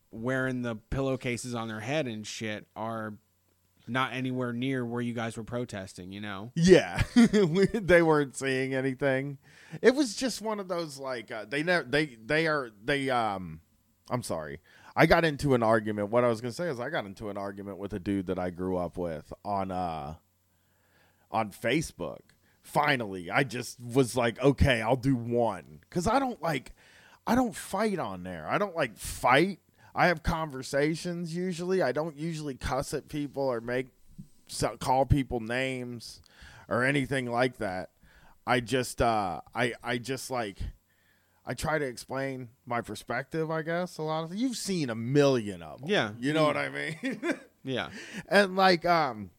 [SPEAKER 1] wearing the pillowcases on their head and shit are not anywhere near where you guys were protesting, you know?
[SPEAKER 2] Yeah. They weren't seeing anything. It was just one of those, like, uh, they never, they, they are, they, um, I'm sorry. I got into an argument. What I was going to say is I got into an argument with a dude that I grew up with on, uh, on Facebook. Finally, I just was like, okay, I'll do one. Cause I don't like, I don't fight on there. I don't like fight. I have conversations usually. I don't usually cuss at people or make call people names or anything like that. I just uh, I I just like I try to explain my perspective, I guess. A lot of you've seen a million of them.
[SPEAKER 1] Yeah.
[SPEAKER 2] You know what I mean?
[SPEAKER 1] Yeah.
[SPEAKER 2] And like um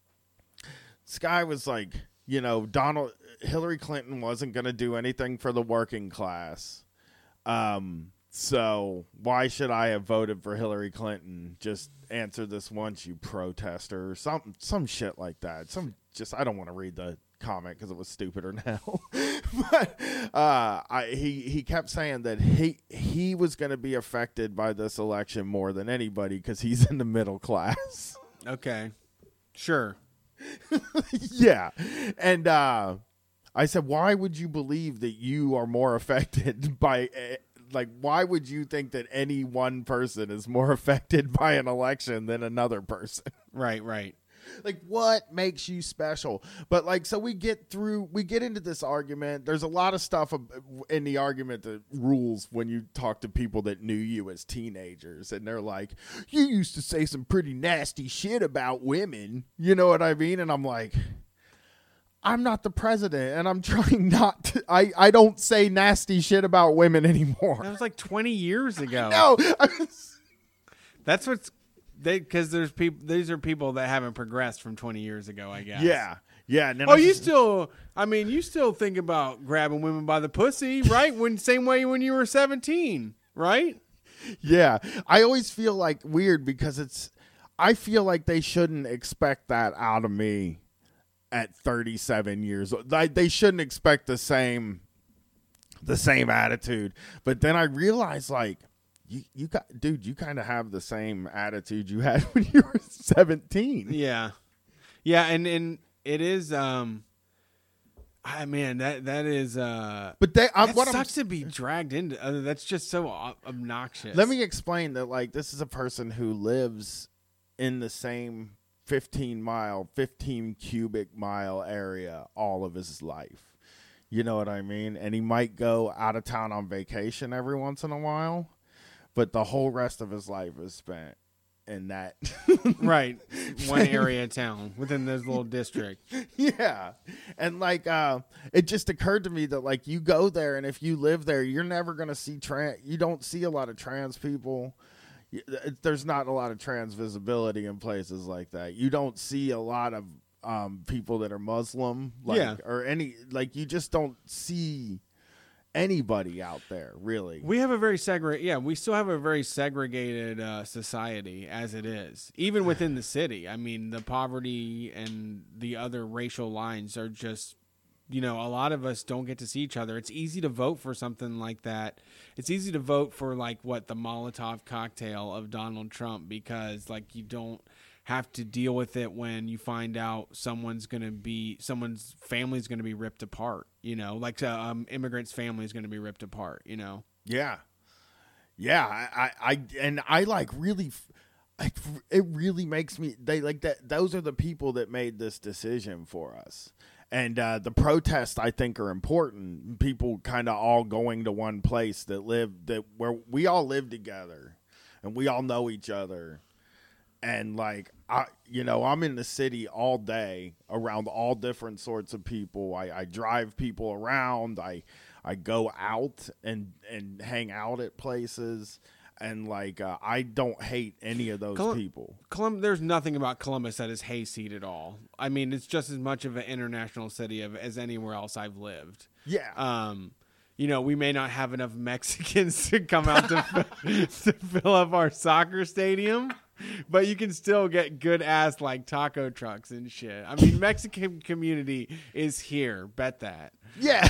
[SPEAKER 2] this guy was like, you know, Donald Hillary Clinton wasn't going to do anything for the working class. Um So why should I have voted for Hillary Clinton? Just answer this once, you protester, or some some shit like that. Some just I don't want to read the comment because it was stupider now. But uh, I, he he kept saying that he he was going to be affected by this election more than anybody because he's in the middle class.
[SPEAKER 1] Okay, sure.
[SPEAKER 2] Yeah, and uh, I said, why would you believe that you are more affected by? Uh, Like, why would you think that any one person is more affected by an election than another person?
[SPEAKER 1] Right, right.
[SPEAKER 2] Like, what makes you special? But, like, so we get through, we get into this argument. There's a lot of stuff in the argument that rules when you talk to people that knew you as teenagers. And they're like, you used to say some pretty nasty shit about women. You know what I mean? And I'm like, I'm not the president, and I'm trying not to. I, I don't say nasty shit about women anymore.
[SPEAKER 1] That was like twenty years ago.
[SPEAKER 2] No,
[SPEAKER 1] that's what's they because there's people. These are people that haven't progressed from twenty years ago, I guess.
[SPEAKER 2] Yeah, yeah. And then
[SPEAKER 1] oh,
[SPEAKER 2] I,
[SPEAKER 1] you still? I mean, you still think about grabbing women by the pussy, right? When same way when you were seventeen, right?
[SPEAKER 2] Yeah, I always feel like weird because it's. I feel like they shouldn't expect that out of me. At thirty-seven years old, they shouldn't expect the same, the same attitude. But then I realized, like, you, you got, dude, you kind of have the same attitude you had when you were seventeen.
[SPEAKER 1] Yeah, yeah, and and it is, um, I mean that that is, uh,
[SPEAKER 2] but they, I,
[SPEAKER 1] that
[SPEAKER 2] what
[SPEAKER 1] sucks
[SPEAKER 2] I'm,
[SPEAKER 1] to be dragged into. Uh, that's just so obnoxious.
[SPEAKER 2] Let me explain that. Like, this is a person who lives in the same fifteen mile, fifteen cubic mile area all of his life. You know what I mean? And he might go out of town on vacation every once in a while, but the whole rest of his life is spent in that.
[SPEAKER 1] Right. One area of town within this little district.
[SPEAKER 2] Yeah. And like, uh, it just occurred to me that like you go there and if you live there, you're never going to see trans, you don't see a lot of trans people. There's not a lot of trans visibility in places like that. You don't see a lot of um, people that are Muslim, like,
[SPEAKER 1] yeah.
[SPEAKER 2] or any, like, you just don't see anybody out there, really.
[SPEAKER 1] We have a very segregated, yeah, we still have a very segregated uh, society as it is, even within the city. I mean, the poverty and the other racial lines are just, you know, a lot of us don't get to see each other. It's easy to vote for something like that. It's easy to vote for like what the Molotov cocktail of Donald Trump because like you don't have to deal with it when you find out someone's going to be someone's family's going to be ripped apart, you know, like uh, um immigrant's family is going to be ripped apart, you know.
[SPEAKER 2] Yeah. Yeah, I I, I and I like really like it really makes me they like that those are the people that made this decision for us. And uh, the protests, I think, are important. People kind of all going to one place that live that where we all live together, and we all know each other. And like I, you know, I'm in the city all day around all different sorts of people. I, I drive people around. I I go out and and hang out at places. And, like, uh, I don't hate any of those Colum- people.
[SPEAKER 1] Colum- There's nothing about Columbus that is hayseed at all. I mean, it's just as much of an international city of, as anywhere else I've lived.
[SPEAKER 2] Yeah.
[SPEAKER 1] Um, you know, we may not have enough Mexicans to come out to, to fill up our soccer stadium. But you can still get good ass like taco trucks and shit. I mean, Mexican community is here. Bet that.
[SPEAKER 2] Yeah.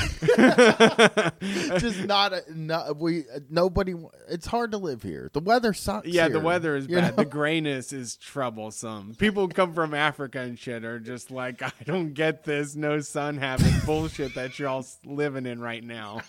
[SPEAKER 2] Just not, a, not we. Nobody. It's hard to live here. The weather sucks.
[SPEAKER 1] Yeah,
[SPEAKER 2] here,
[SPEAKER 1] the weather is
[SPEAKER 2] you
[SPEAKER 1] bad.
[SPEAKER 2] know?
[SPEAKER 1] The grayness is troublesome. People who come from Africa and shit are just like, I don't get this no sun having bullshit that you're all living in right now.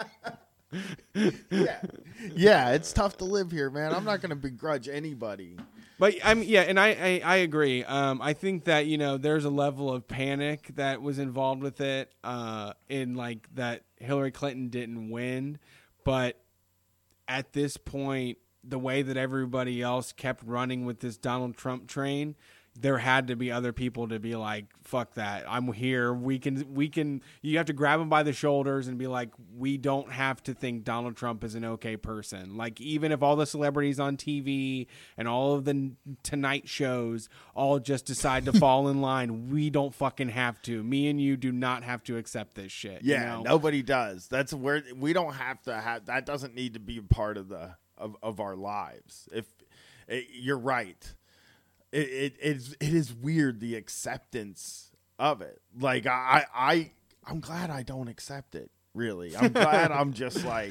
[SPEAKER 2] yeah. Yeah, it's tough to live here, man. I'm not going to begrudge anybody.
[SPEAKER 1] But I mean, yeah, and I, I, I agree. Um, I think that, you know, there's a level of panic that was involved with it, uh, in like that Hillary Clinton didn't win. But at this point, the way that everybody else kept running with this Donald Trump train, there had to be other people to be like, fuck that. I'm here. We can, we can, you have to grab them by the shoulders and be like, we don't have to think Donald Trump is an okay person. Like, even if all the celebrities on T V and all of the Tonight shows all just decide to fall in line, we don't fucking have to. Me and you do not have to accept this shit.
[SPEAKER 2] Yeah,
[SPEAKER 1] you know?
[SPEAKER 2] nobody does. That's where we don't have to have, that doesn't need to be a part of the, of, of our lives. If it, you're right. It, it is it is weird, the acceptance of it. Like I I I'm glad I don't accept it. Really, I'm glad I'm just like,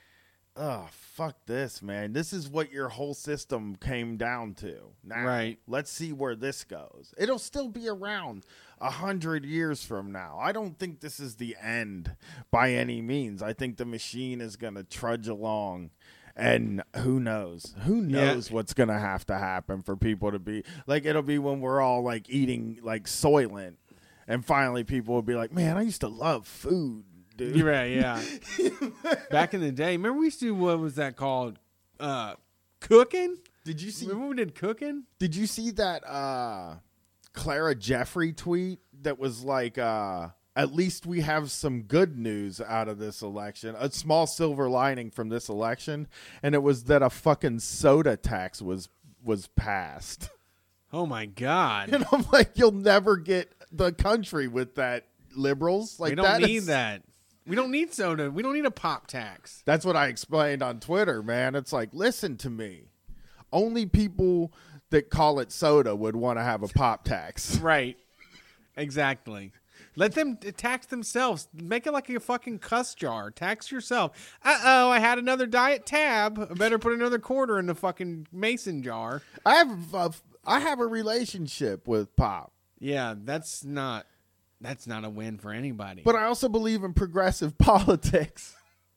[SPEAKER 2] oh fuck this, man. This is what your whole system came down to. Now,
[SPEAKER 1] right.
[SPEAKER 2] Let's see where this goes. It'll still be around a hundred years from now. I don't think this is the end by any means. I think the machine is gonna trudge along. And who knows? Who knows yeah. what's going to have to happen for people to be like, it'll be when we're all like eating like Soylent. And finally people will be like, man, I used to love food, dude.
[SPEAKER 1] You're right, yeah. Back in the day, remember we used to do, what was that called? Uh, cooking?
[SPEAKER 2] Did you see?
[SPEAKER 1] Remember we did cooking?
[SPEAKER 2] Did you see that uh, Clara Jeffrey tweet that was like, uh, at least we have some good news out of this election, a small silver lining from this election, and it was that a fucking soda tax was was passed.
[SPEAKER 1] Oh my God.
[SPEAKER 2] And I'm like, you'll never get the country with that, liberals. Like,
[SPEAKER 1] we don't
[SPEAKER 2] that
[SPEAKER 1] need
[SPEAKER 2] is,
[SPEAKER 1] that. We don't need soda. We don't need a pop tax.
[SPEAKER 2] That's what I explained on Twitter, man. It's like, listen to me. Only people that call it soda would want to have a pop tax.
[SPEAKER 1] Right. Exactly. Let them tax themselves. Make it like a fucking cuss jar. Tax yourself. Uh-oh, I had another diet tab. I better put another quarter in the fucking mason jar.
[SPEAKER 2] I have a, I have a relationship with pop.
[SPEAKER 1] Yeah, that's not that's not a win for anybody.
[SPEAKER 2] But I also believe in progressive politics.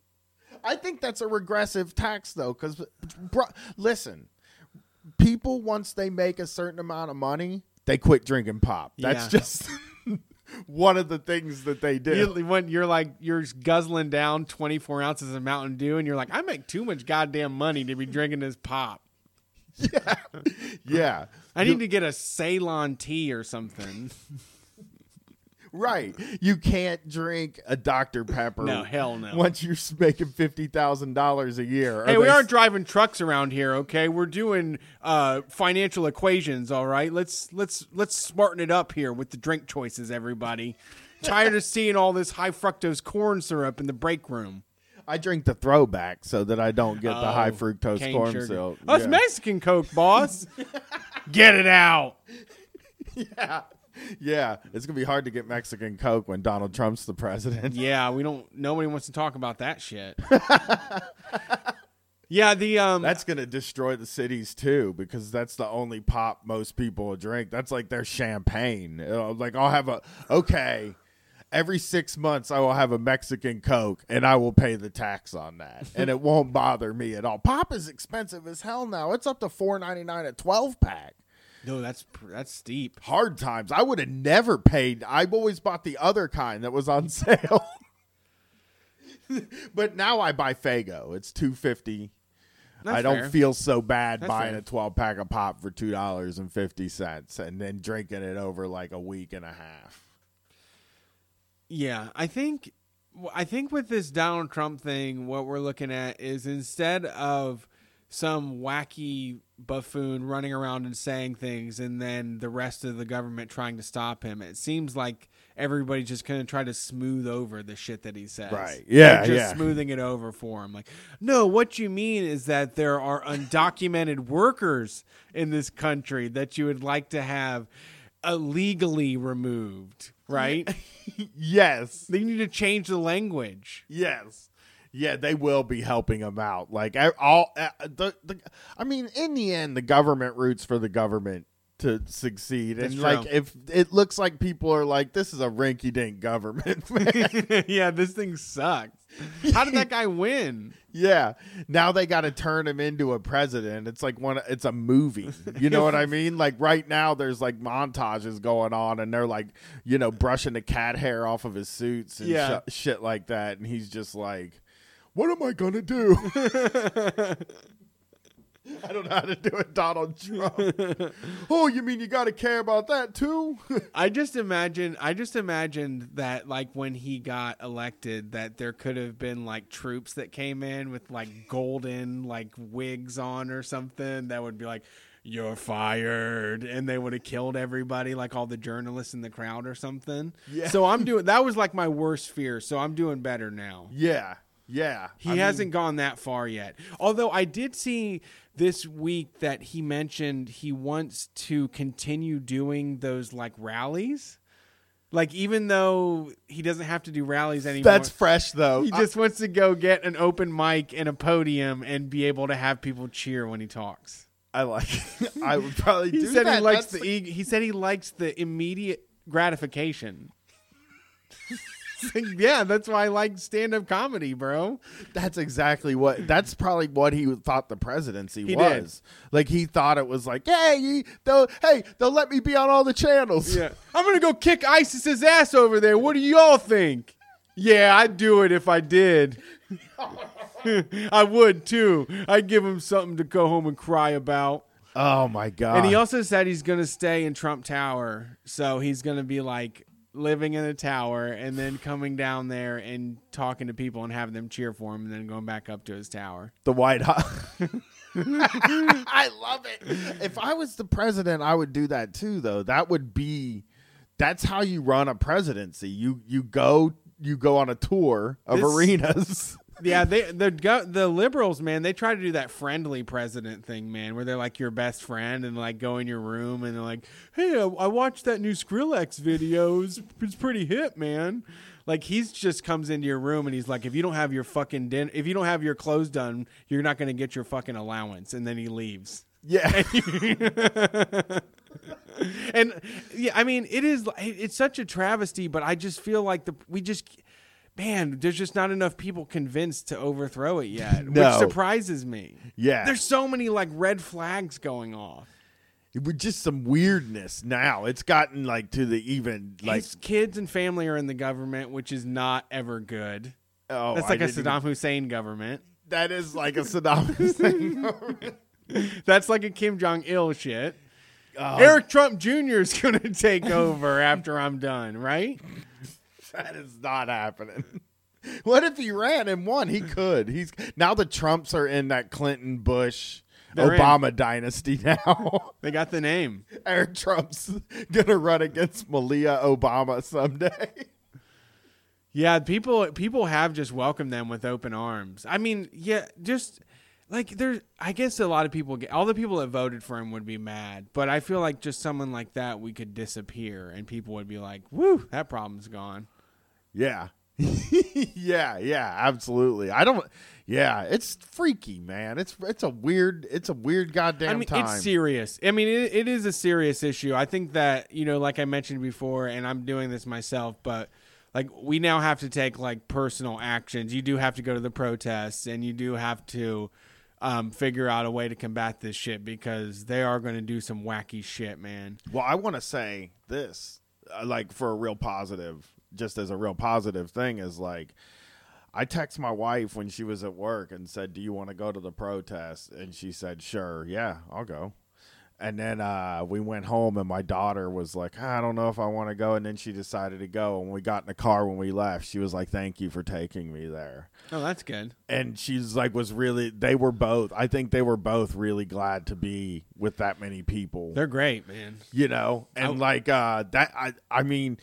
[SPEAKER 2] I think that's a regressive tax, though, because, listen, people, once they make a certain amount of money, they quit drinking pop. That's yeah. just... one of the things that they do.
[SPEAKER 1] You, when you're like, you're guzzling down twenty-four ounces of Mountain Dew and you're like, I make too much goddamn money to be drinking this pop.
[SPEAKER 2] Yeah. Yeah.
[SPEAKER 1] I need you, to get a Ceylon tea or something.
[SPEAKER 2] Right. You can't drink a Doctor Pepper.
[SPEAKER 1] No, hell no.
[SPEAKER 2] Once you're making fifty thousand dollars a year.
[SPEAKER 1] Hey, we aren't driving trucks around here, okay? We're doing uh, financial equations, all right? Let's let's let's smarten it up here with the drink choices, everybody. Tired of seeing all this high fructose corn syrup in the break room.
[SPEAKER 2] I drink the throwback so that I don't get
[SPEAKER 1] oh,
[SPEAKER 2] the high fructose corn
[SPEAKER 1] sugar.
[SPEAKER 2] syrup.
[SPEAKER 1] Oh, it's
[SPEAKER 2] yeah.
[SPEAKER 1] Mexican Coke, boss. Get it out.
[SPEAKER 2] Yeah. Yeah, it's gonna be hard to get Mexican Coke when Donald Trump's the president.
[SPEAKER 1] Yeah, we don't. Nobody wants to talk about that shit. Yeah, the um,
[SPEAKER 2] that's gonna destroy the cities too, because that's the only pop most people will drink. That's like their champagne. It'll, like I'll have a okay. Every six months, I will have a Mexican Coke, and I will pay the tax on that, and it won't bother me at all. Pop is expensive as hell now. It's up to four ninety-nine a twelve pack.
[SPEAKER 1] No, that's that's steep.
[SPEAKER 2] Hard times. I would have never paid. I've always bought the other kind that was on sale. But now I buy Faygo. It's two fifty.
[SPEAKER 1] That's
[SPEAKER 2] I don't
[SPEAKER 1] fair.
[SPEAKER 2] feel so bad
[SPEAKER 1] That's
[SPEAKER 2] buying
[SPEAKER 1] fair.
[SPEAKER 2] a twelve pack of pop for two dollars and fifty cents and then drinking it over like a week and a half.
[SPEAKER 1] Yeah, I think I think with this Donald Trump thing, what we're looking at is instead of some wacky buffoon running around and saying things, and then the rest of the government trying to stop him. It seems like everybody's just going to try to smooth over the shit that he says.
[SPEAKER 2] Right. Yeah,
[SPEAKER 1] They're just
[SPEAKER 2] yeah.
[SPEAKER 1] smoothing it over for him. Like, no, what you mean is that there are undocumented workers in this country that you would like to have illegally removed, right?
[SPEAKER 2] Yes.
[SPEAKER 1] They need to change the language.
[SPEAKER 2] Yes. Yeah, they will be helping him out. Like I- all, uh, the, the, I mean, in the end, the government roots for the government to succeed,
[SPEAKER 1] That's
[SPEAKER 2] and
[SPEAKER 1] true.
[SPEAKER 2] like if it looks like people are like, this is a rinky-dink government, man.
[SPEAKER 1] Yeah, this thing sucks. How did that guy win?
[SPEAKER 2] Yeah, now they got to turn him into a president. It's like one. It's a movie. You know what I mean? Like right now, there's like montages going on, and they're like, you know, brushing the cat hair off of his suits and
[SPEAKER 1] Yeah.
[SPEAKER 2] sh- shit like that, and he's just like, what am I gonna do? I don't know how to do it, Donald Trump. Oh, you mean you got to care about that too?
[SPEAKER 1] I just imagine I just imagined that like when he got elected that there could have been like troops that came in with like golden like wigs on or something that would be like, you're fired, and they would have killed everybody, like all the journalists in the crowd or something.
[SPEAKER 2] Yeah.
[SPEAKER 1] So I'm doing that was like my worst fear, so I'm doing better now.
[SPEAKER 2] Yeah, yeah.
[SPEAKER 1] He
[SPEAKER 2] I
[SPEAKER 1] hasn't
[SPEAKER 2] mean,
[SPEAKER 1] gone that far yet. Although I did see this week that he mentioned he wants to continue doing those like rallies. Like even though he doesn't have to do rallies anymore.
[SPEAKER 2] That's fresh though.
[SPEAKER 1] He just wants to go get an open mic and a podium and be able to have people cheer when he talks.
[SPEAKER 2] I, I like. It. I would probably
[SPEAKER 1] He
[SPEAKER 2] do
[SPEAKER 1] said
[SPEAKER 2] that.
[SPEAKER 1] he likes
[SPEAKER 2] That's
[SPEAKER 1] the e- he said he likes the immediate gratification. Yeah, that's why I like stand-up comedy, bro.
[SPEAKER 2] That's exactly what. That's probably what he thought the presidency
[SPEAKER 1] He
[SPEAKER 2] was. Like he thought it was like, hey, you- they'll, hey, they'll let me be on all the channels.
[SPEAKER 1] Yeah, I'm gonna go kick ISIS's ass over there. What do y'all think? Yeah, I'd do it if I did. I would too. I'd give him something to go home and cry about.
[SPEAKER 2] Oh my god.
[SPEAKER 1] And he also said he's gonna stay in Trump Tower, so he's gonna be like living in a tower and then coming down there and talking to people and having them cheer for him and then going back up to his tower.
[SPEAKER 2] The White House. I love it. If I was the president, I would do that too, though. That would be. That's how you run a presidency. You you go you go on a tour of
[SPEAKER 1] This-
[SPEAKER 2] arenas.
[SPEAKER 1] Yeah, they the go- the liberals, man, they try to do that friendly president thing, man, where they're like your best friend and like go in your room and they're like, hey, I, I watched that new Skrillex video. It's, it's pretty hip, man. Like he's just comes into your room and he's like, if you don't have your fucking din- if you don't have your clothes done, you're not going to get your fucking allowance, and then he leaves.
[SPEAKER 2] Yeah.
[SPEAKER 1] And yeah, I mean, it is it's such a travesty, but I just feel like the we just. Man, there's just not enough people convinced to overthrow it yet,
[SPEAKER 2] No.
[SPEAKER 1] which surprises me.
[SPEAKER 2] Yeah.
[SPEAKER 1] There's so many like red flags going off.
[SPEAKER 2] With just some weirdness now. It's gotten like to the even like
[SPEAKER 1] His kids and family are in the government, which is not ever good.
[SPEAKER 2] oh
[SPEAKER 1] That's
[SPEAKER 2] I
[SPEAKER 1] like a
[SPEAKER 2] didn't
[SPEAKER 1] Saddam
[SPEAKER 2] even-
[SPEAKER 1] Hussein government.
[SPEAKER 2] that is like a Saddam Hussein government.
[SPEAKER 1] That's like a Kim Jong Il shit.
[SPEAKER 2] Oh,
[SPEAKER 1] Eric Trump Junior is going to take over after I'm done, right?
[SPEAKER 2] that is not happening. What if he ran and won? He could. He's now the Trumps are in that Clinton Bush
[SPEAKER 1] They're
[SPEAKER 2] Obama dynasty now.
[SPEAKER 1] They got the name.
[SPEAKER 2] Eric Trump's gonna run against Malia Obama someday.
[SPEAKER 1] Yeah, people people have just welcomed them with open arms. I mean, yeah, just like there's, I guess a lot of people, get, all the people that voted for him would be mad, but I feel like just someone like that, we could disappear and people would be like, "Woo, that problem's gone."
[SPEAKER 2] Yeah. yeah, yeah, absolutely. I don't yeah, it's freaky, man. It's it's a weird it's a weird goddamn
[SPEAKER 1] I mean,
[SPEAKER 2] time.
[SPEAKER 1] it's serious. I mean, it, it is a serious issue. I think that, you know, like I mentioned before, and I'm doing this myself, but like we now have to take like personal actions. You do have to go to the protests, and you do have to um, figure out a way to combat this shit because they are going to do some wacky shit, man.
[SPEAKER 2] Well, I want to say this, uh, like for a real positive, just as a real positive thing, is like I text my wife when she was at work and said, "Do you want to go to the protest?" And she said, "Sure, yeah, I'll go." and then uh, we went home, and my daughter was like, I don't know if I want to go. And then she decided to go. And we got in the car when we left. She was like, thank you for taking me there.
[SPEAKER 1] Oh, that's good.
[SPEAKER 2] And she's like, was really, they were both, I think they were both really glad to be with that many people.
[SPEAKER 1] They're great, man.
[SPEAKER 2] You know, and
[SPEAKER 1] I,
[SPEAKER 2] like uh, that, I, I mean,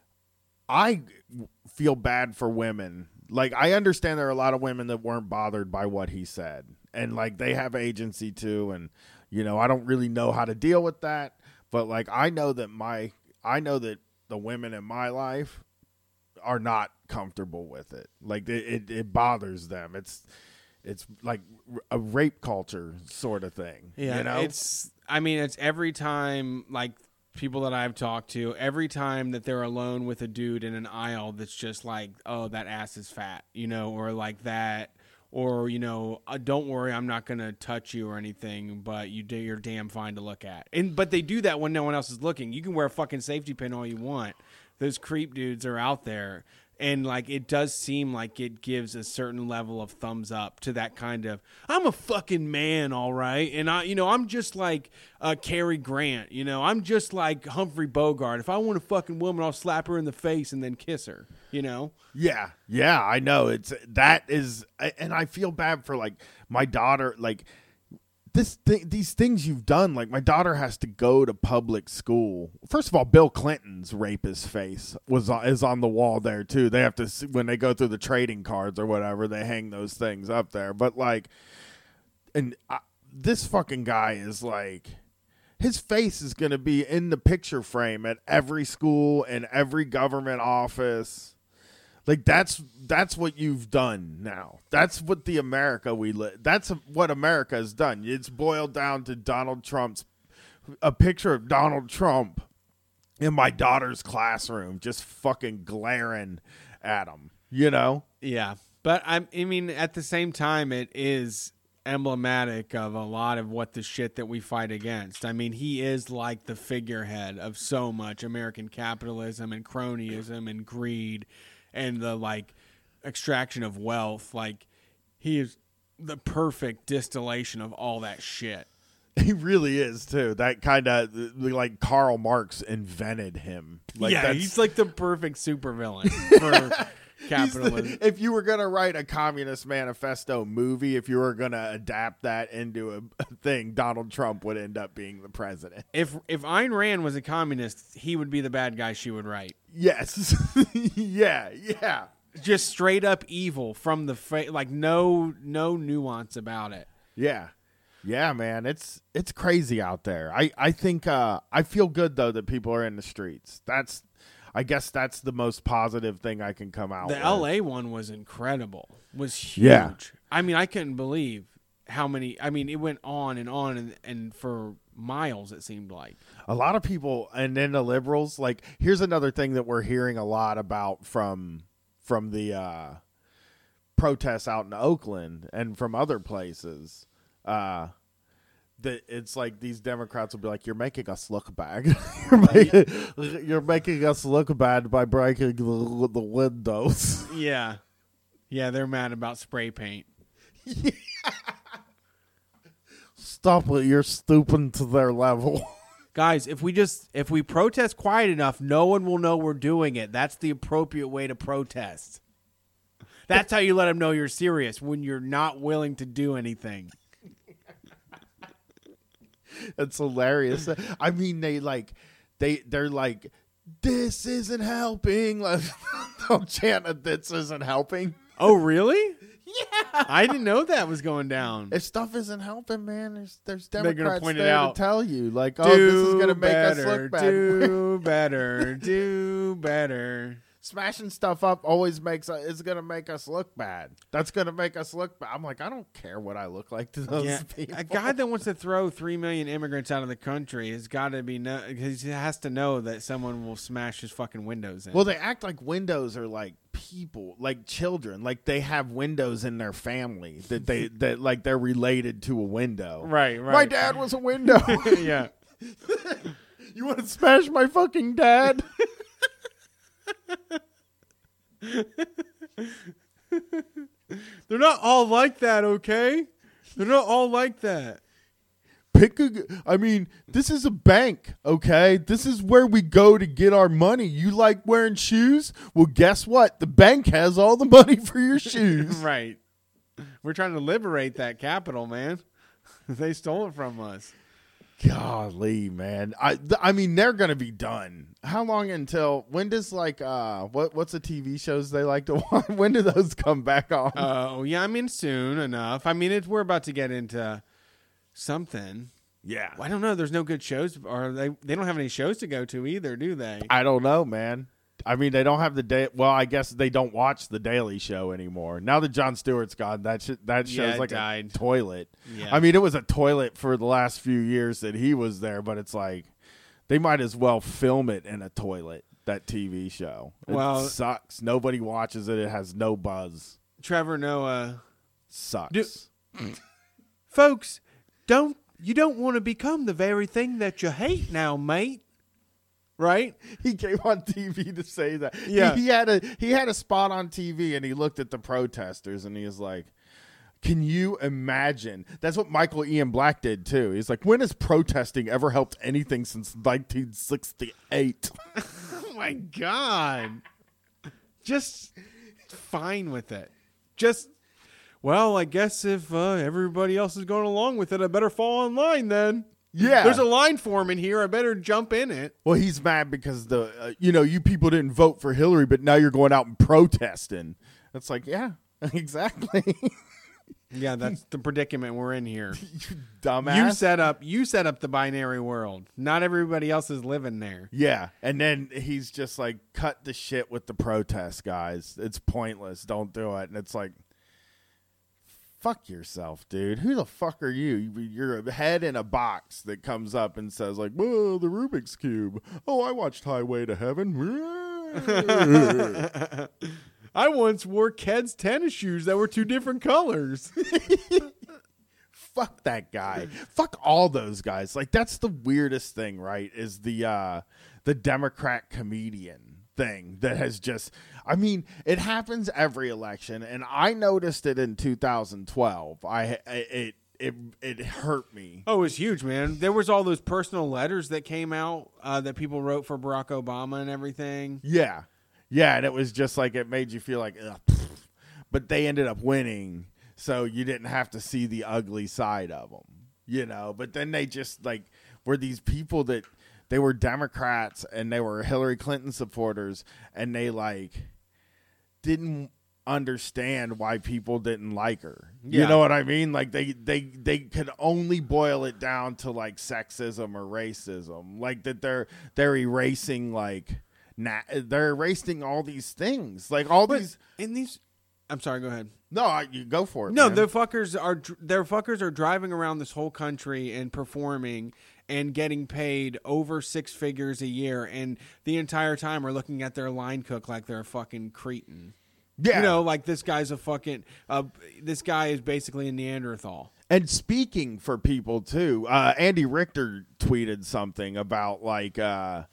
[SPEAKER 2] I feel bad for women. Like, I understand there are a lot of women that weren't bothered by what he said. And, like, they have agency, too. And, you know, I don't really know how to deal with that. But, like, I know that my, I know that the women in my life are not comfortable with it. Like, it, it, it bothers them. It's, it's like a rape culture sort of thing.
[SPEAKER 1] Yeah,
[SPEAKER 2] you know?
[SPEAKER 1] It's, I mean, it's every time, like, people that I've talked to, every time that they're alone with a dude in an aisle that's just like, oh, that ass is fat, you know, or like that, or, you know, uh, don't worry, I'm not going to touch you or anything, but you do, you're damn fine to look at. And but they do that when no one else is looking. You can wear a fucking safety pin all you want. Those creep dudes are out there. And, like, it does seem like it gives a certain level of thumbs up to that kind of, I'm a fucking man, all right? And, I, you know, I'm just like uh, Cary Grant. You know, I'm just like Humphrey Bogart. If I want a fucking woman, I'll slap her in the face and then kiss her, you know?
[SPEAKER 2] Yeah, yeah, I know. It's that is, and I feel bad for, like, my daughter, like, This th- these things you've done, like my daughter has to go to public school. First of all, Bill Clinton's rapist face was on, is on the wall there too. They have to see, when they go through the trading cards or whatever, they hang those things up there. But like, and I, this fucking guy is like, his face is going to be in the picture frame at every school and every government office. Like, that's that's what you've done now. That's what the America we live. That's what America has done. It's boiled down to Donald Trump's, a picture of Donald Trump in my daughter's classroom, just fucking glaring at him, you know?
[SPEAKER 1] Yeah. But, I, I mean, at the same time, it is emblematic of a lot of what the shit that we fight against. I mean, he is like the figurehead of so much American capitalism and cronyism and greed and the, like, extraction of wealth. Like, he is the perfect distillation of all that shit.
[SPEAKER 2] He really is, too. That kind of, like, Karl Marx invented him. Like,
[SPEAKER 1] yeah,
[SPEAKER 2] that's...
[SPEAKER 1] he's like the perfect supervillain for capitalism.
[SPEAKER 2] The, if you were going to write a Communist Manifesto movie, if you were going to adapt that into a, a thing, Donald Trump would end up being the president.
[SPEAKER 1] If if Ayn Rand was a communist, he would be the bad guy she would write.
[SPEAKER 2] Yes. yeah, yeah.
[SPEAKER 1] Just straight up evil from the fa- like no no nuance about it.
[SPEAKER 2] Yeah. Yeah, man, it's it's crazy out there. I I think uh, I feel good though that people are in the streets. That's I guess that's the most positive thing I can come out
[SPEAKER 1] The
[SPEAKER 2] with.
[SPEAKER 1] L A one was incredible. Was huge.
[SPEAKER 2] Yeah.
[SPEAKER 1] I mean, I couldn't believe how many I mean, it went on and on and, and for miles it seemed like.
[SPEAKER 2] A lot of people, and then the liberals, like, here's another thing that we're hearing a lot about from from the uh, protests out in Oakland and from other places. Uh, that it's like these Democrats will be like, "You're making us look bad. you're, making, you're making us look bad by breaking the, the windows."
[SPEAKER 1] Yeah, yeah, they're mad about spray paint.
[SPEAKER 2] Yeah. Stop it! You're stooping to their level.
[SPEAKER 1] Guys, if we just if we protest quiet enough, no one will know we're doing it. That's the appropriate way to protest. That's how you let them know you're serious, when you're not willing to do anything.
[SPEAKER 2] It's hilarious. I mean, they like they they're like, this isn't helping. Like, they'll chant that this isn't helping.
[SPEAKER 1] Oh, really?
[SPEAKER 2] Yeah,
[SPEAKER 1] I didn't know that was going down.
[SPEAKER 2] If stuff isn't helping, man, there's there's
[SPEAKER 1] They're gonna
[SPEAKER 2] Democrats
[SPEAKER 1] point it
[SPEAKER 2] there
[SPEAKER 1] out.
[SPEAKER 2] to tell you, like,
[SPEAKER 1] Do
[SPEAKER 2] oh, this is gonna make
[SPEAKER 1] better,
[SPEAKER 2] us look bad.
[SPEAKER 1] Do better, do better.
[SPEAKER 2] Smashing stuff up always makes uh, is gonna make us look bad. That's gonna make us look bad. I'm like, I don't care what I look like to those
[SPEAKER 1] Yeah,
[SPEAKER 2] people.
[SPEAKER 1] a guy that wants to throw three million immigrants out of the country has got to be no, because he has to know that someone will smash his fucking windows in.
[SPEAKER 2] Well, they act like windows are like people, like children, like they have windows in their family that they that like they're related to a window.
[SPEAKER 1] Right, right.
[SPEAKER 2] My dad was a window.
[SPEAKER 1] Yeah.
[SPEAKER 2] You want to smash my fucking dad?
[SPEAKER 1] They're not all like that, okay? They're not all like that.
[SPEAKER 2] pick a. I mean, this is a bank, okay? This is where we go to get our money. You like wearing shoes? Well, guess what? The bank has all the money for your shoes.
[SPEAKER 1] Right. We're trying to liberate that capital, man. They stole it from us.
[SPEAKER 2] Golly, man. I th- I mean, they're gonna be done. How long until when does like uh what what's the T V shows they like to watch? When do those come back on?
[SPEAKER 1] Oh, yeah, I mean soon enough. I mean, it's, we're about to get into something.
[SPEAKER 2] Yeah.
[SPEAKER 1] I don't know. There's no good shows, or they they don't have any shows to go to either, do they?
[SPEAKER 2] I don't know, man. I mean, they don't have the day. Well, I guess they don't watch the Daily Show anymore. Now that Jon Stewart's gone, that sh- that show's
[SPEAKER 1] Yeah, it
[SPEAKER 2] like
[SPEAKER 1] died.
[SPEAKER 2] a toilet.
[SPEAKER 1] Yeah.
[SPEAKER 2] I mean, it was a toilet for the last few years that he was there, but it's like they might as well film it in a toilet. That T V show. It
[SPEAKER 1] Well-
[SPEAKER 2] sucks. Nobody watches it. It has no buzz.
[SPEAKER 1] Trevor Noah.
[SPEAKER 2] Sucks.
[SPEAKER 1] Do- Folks, don't you don't want to become the very thing that you hate now, mate. Right?
[SPEAKER 2] He came on T V to say that.
[SPEAKER 1] Yeah.
[SPEAKER 2] He, he had a he had a spot on T V and he looked at the protesters and he was like, can you imagine? That's what Michael Ian Black did too. He's like, when has protesting ever helped anything since nineteen sixty-eight?
[SPEAKER 1] Oh my God. Just fine with it. Just, well, I guess if uh, everybody else is going along with it, I better fall in line then.
[SPEAKER 2] Yeah.
[SPEAKER 1] There's a line form in here. I better jump in it.
[SPEAKER 2] Well, he's mad because the uh, you know, you people didn't vote for Hillary, but now you're going out and protesting. It's like, yeah, exactly.
[SPEAKER 1] Yeah, that's the predicament we're in here.
[SPEAKER 2] You dumbass.
[SPEAKER 1] You set up you set up the binary world. Not everybody else is living there.
[SPEAKER 2] Yeah, and then he's just like, cut the shit with the protest, guys. It's pointless. Don't do it. And it's like, fuck yourself, dude. Who the fuck are you? You're a head in a box that comes up and says like, whoa, the Rubik's Cube. Oh, I watched Highway to Heaven.
[SPEAKER 1] I once wore Ked's tennis shoes that were two different colors.
[SPEAKER 2] Fuck that guy. Fuck all those guys. Like, that's the weirdest thing, right? Is the uh, the Democrat comedian thing that has just, I mean, it happens every election, and I noticed it in two thousand twelve. I it it it hurt me.
[SPEAKER 1] Oh, it was huge, man. There was all those personal letters that came out uh, that people wrote for Barack Obama and everything.
[SPEAKER 2] Yeah, yeah, and it was just like, it made you feel like, ugh, pfft. But they ended up winning, so you didn't have to see the ugly side of them, you know. But then they just like were these people that they were Democrats and they were Hillary Clinton supporters, and they like didn't understand why people didn't like her.
[SPEAKER 1] Yeah.
[SPEAKER 2] You know what I mean? Like they they they could only boil it down to like sexism or racism, like that they're they're erasing like na- they're erasing all these things, like all
[SPEAKER 1] But
[SPEAKER 2] these.
[SPEAKER 1] in these, I'm sorry. Go ahead.
[SPEAKER 2] No, I, you go for it.
[SPEAKER 1] No,
[SPEAKER 2] man.
[SPEAKER 1] the fuckers are dr- their fuckers are driving around this whole country and performing and getting paid over six figures a year, and the entire time are looking at their line cook like they're a fucking cretin.
[SPEAKER 2] Yeah.
[SPEAKER 1] You know, like this guy's a fucking. Uh, this guy is basically a Neanderthal.
[SPEAKER 2] And speaking for people too, uh, Andy Richter tweeted something about like uh,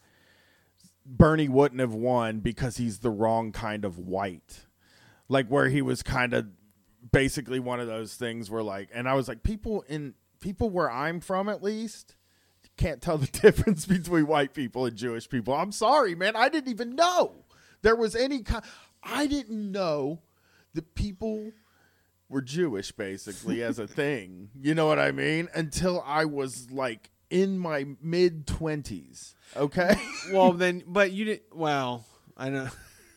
[SPEAKER 2] Bernie wouldn't have won because he's the wrong kind of white. Like where he was kind of basically one of those things where like, and I was like, people in people where I'm from at least can't tell the difference between white people and Jewish people. I'm sorry, man. I didn't even know there was any kind. I didn't know that people were Jewish basically as a thing. You know what I mean? Until I was like in my mid twenties. Okay.
[SPEAKER 1] Well, then, but you didn't. Well, I know.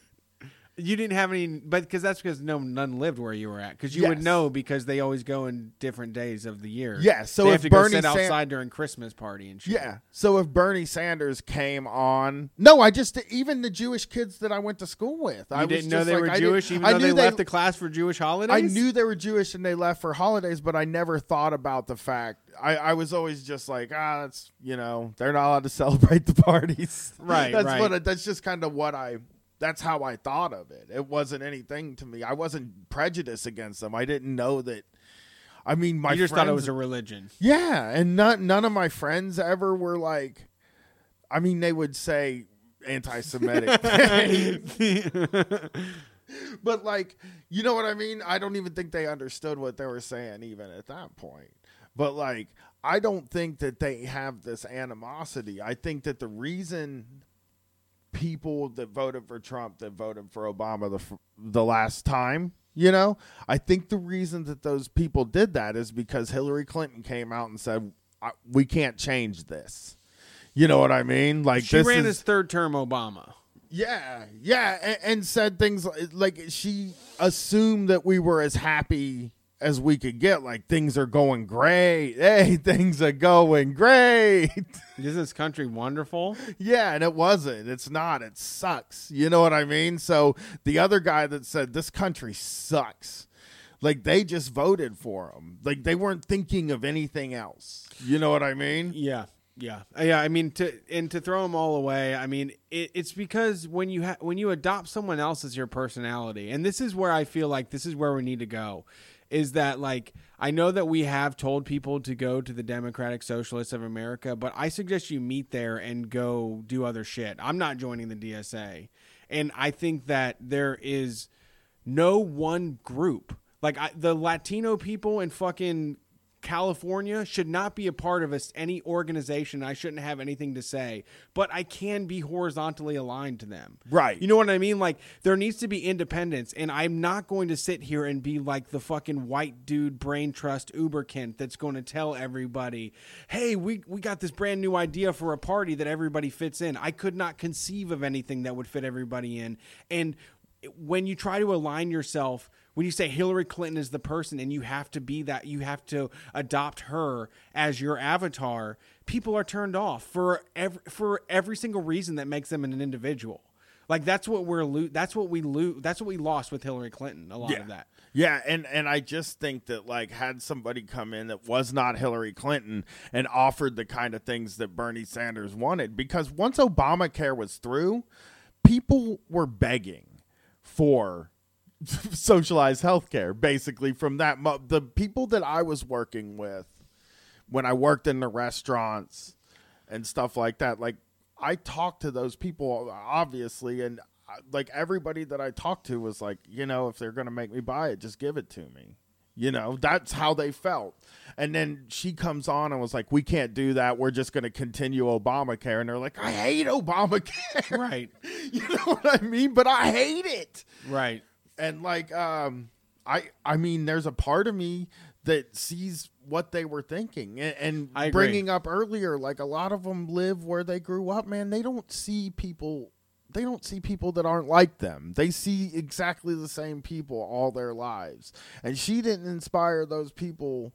[SPEAKER 1] You didn't have any, but because that's because no none lived where you were at. Because you
[SPEAKER 2] Yes.
[SPEAKER 1] would know because they always go in different days of the year.
[SPEAKER 2] Yeah, so
[SPEAKER 1] they
[SPEAKER 2] if
[SPEAKER 1] have to
[SPEAKER 2] Bernie
[SPEAKER 1] go sit
[SPEAKER 2] San-
[SPEAKER 1] outside during Christmas party and shit.
[SPEAKER 2] Yeah. So if Bernie Sanders came on, no, I just even the Jewish kids that I went to school with,
[SPEAKER 1] You
[SPEAKER 2] I
[SPEAKER 1] didn't
[SPEAKER 2] was
[SPEAKER 1] know
[SPEAKER 2] just
[SPEAKER 1] they
[SPEAKER 2] like,
[SPEAKER 1] were
[SPEAKER 2] I
[SPEAKER 1] Jewish,
[SPEAKER 2] didn't-
[SPEAKER 1] even
[SPEAKER 2] I
[SPEAKER 1] though
[SPEAKER 2] knew
[SPEAKER 1] they left the class for Jewish holidays.
[SPEAKER 2] I knew they were Jewish and they left for holidays, but I never thought about the fact. I, I was always just like, ah, that's, you know, they're not allowed to celebrate the parties.
[SPEAKER 1] Right,
[SPEAKER 2] That's
[SPEAKER 1] right.
[SPEAKER 2] what. I, that's just kind of what I. That's how I thought of it. It wasn't anything to me. I wasn't prejudiced against them. I didn't know that. I mean, my
[SPEAKER 1] You just
[SPEAKER 2] friends,
[SPEAKER 1] thought it was a religion.
[SPEAKER 2] yeah, and not, none of my friends ever were like. I mean, they would say anti-Semitic things. But like, you know what I mean? I don't even think they understood what they were saying even at that point. But like, I don't think that they have this animosity. I think that the reason people that voted for Trump, that voted for Obama the the last time, you know, I think the reason that those people did that is because Hillary Clinton came out and said, we can't change this. You know what I mean? Like
[SPEAKER 1] she
[SPEAKER 2] this
[SPEAKER 1] ran
[SPEAKER 2] is,
[SPEAKER 1] as third term Obama.
[SPEAKER 2] Yeah, yeah, and, and said things like, like she assumed that we were as happy as we could get. Like, things are going great. Hey, things are going great.
[SPEAKER 1] Isn't this country wonderful?
[SPEAKER 2] Yeah, and it wasn't. It's not. It sucks. You know what I mean? So the other guy that said this country sucks, like, they just voted for him. Like, they weren't thinking of anything else. You know what I mean?
[SPEAKER 1] Yeah. Yeah, yeah. I mean, to and to throw them all away. I mean, it, it's because when you ha- when you adopt someone else as your personality, and this is where I feel like this is where we need to go, is that, like, I know that we have told people to go to the Democratic Socialists of America, but I suggest you meet there and go do other shit. I'm not joining the D S A, and I think that there is no one group like I, the Latino people in fucking California should not be a part of us, any organization. I shouldn't have anything to say, but I can be horizontally aligned to them.
[SPEAKER 2] Right.
[SPEAKER 1] You know what I mean? Like, there needs to be independence, and I'm not going to sit here and be like the fucking white dude brain trust Uberkent that's going to tell everybody, hey, we, we got this brand new idea for a party that everybody fits in. I could not conceive of anything that would fit everybody in. And when you try to align yourself, when you say Hillary Clinton is the person and you have to be that, you have to adopt her as your avatar, people are turned off for every, for every single reason that makes them an individual. Like, that's what we're lo- that's what we lo- that's what we lost with Hillary Clinton, a lot
[SPEAKER 2] yeah.
[SPEAKER 1] of that.
[SPEAKER 2] Yeah, and, and I just think that, like, had somebody come in that was not Hillary Clinton and offered the kind of things that Bernie Sanders wanted, because once Obamacare was through, people were begging for socialized healthcare, basically, from that. Mo- the people that I was working with when I worked in the restaurants and stuff like that, like, I talked to those people, obviously, and like everybody that I talked to was like, you know, if they're going to make me buy it, just give it to me. You know, that's how they felt. And then she comes on and was like, we can't do that. We're just going to continue Obamacare. And they're like, I hate Obamacare.
[SPEAKER 1] Right.
[SPEAKER 2] You know what I mean? But I hate it.
[SPEAKER 1] Right.
[SPEAKER 2] And like, um, I, I mean, there's a part of me that sees what they were thinking, and, and
[SPEAKER 1] I agree.
[SPEAKER 2] Bringing up earlier, like, a lot of them live where they grew up, man. They don't see people, they don't see people that aren't like them. They see exactly the same people all their lives. And she didn't inspire those people.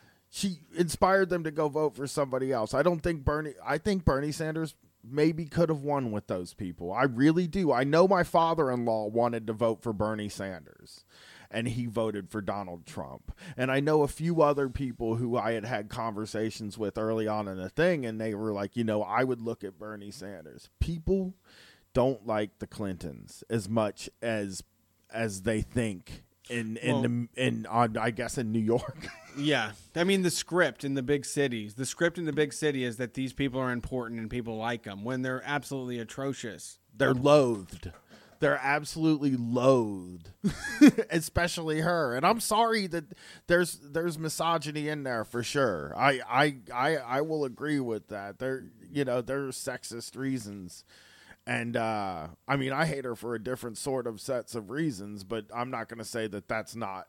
[SPEAKER 2] She inspired them to go vote for somebody else. I don't think Bernie, I think Bernie Sanders maybe could have won with those people. I really do. I know my father-in-law wanted to vote for Bernie Sanders, and he voted for Donald Trump. And I know a few other people who I had had conversations with early on in the thing, and they were like, you know, I would look at Bernie Sanders. People don't like the Clintons as much as as they think in in
[SPEAKER 1] Well,
[SPEAKER 2] the, in on, I guess in New York.
[SPEAKER 1] Yeah. I mean, the script in the big cities, the script in the big city is that these people are important and people like them when they're absolutely atrocious.
[SPEAKER 2] They're loathed. They're absolutely loathed, especially her. And I'm sorry that there's there's misogyny in there for sure. I I I, I will agree with that. There, you know, there's sexist reasons. And, uh, I mean, I hate her for a different sort of sets of reasons, but I'm not going to say that that's not,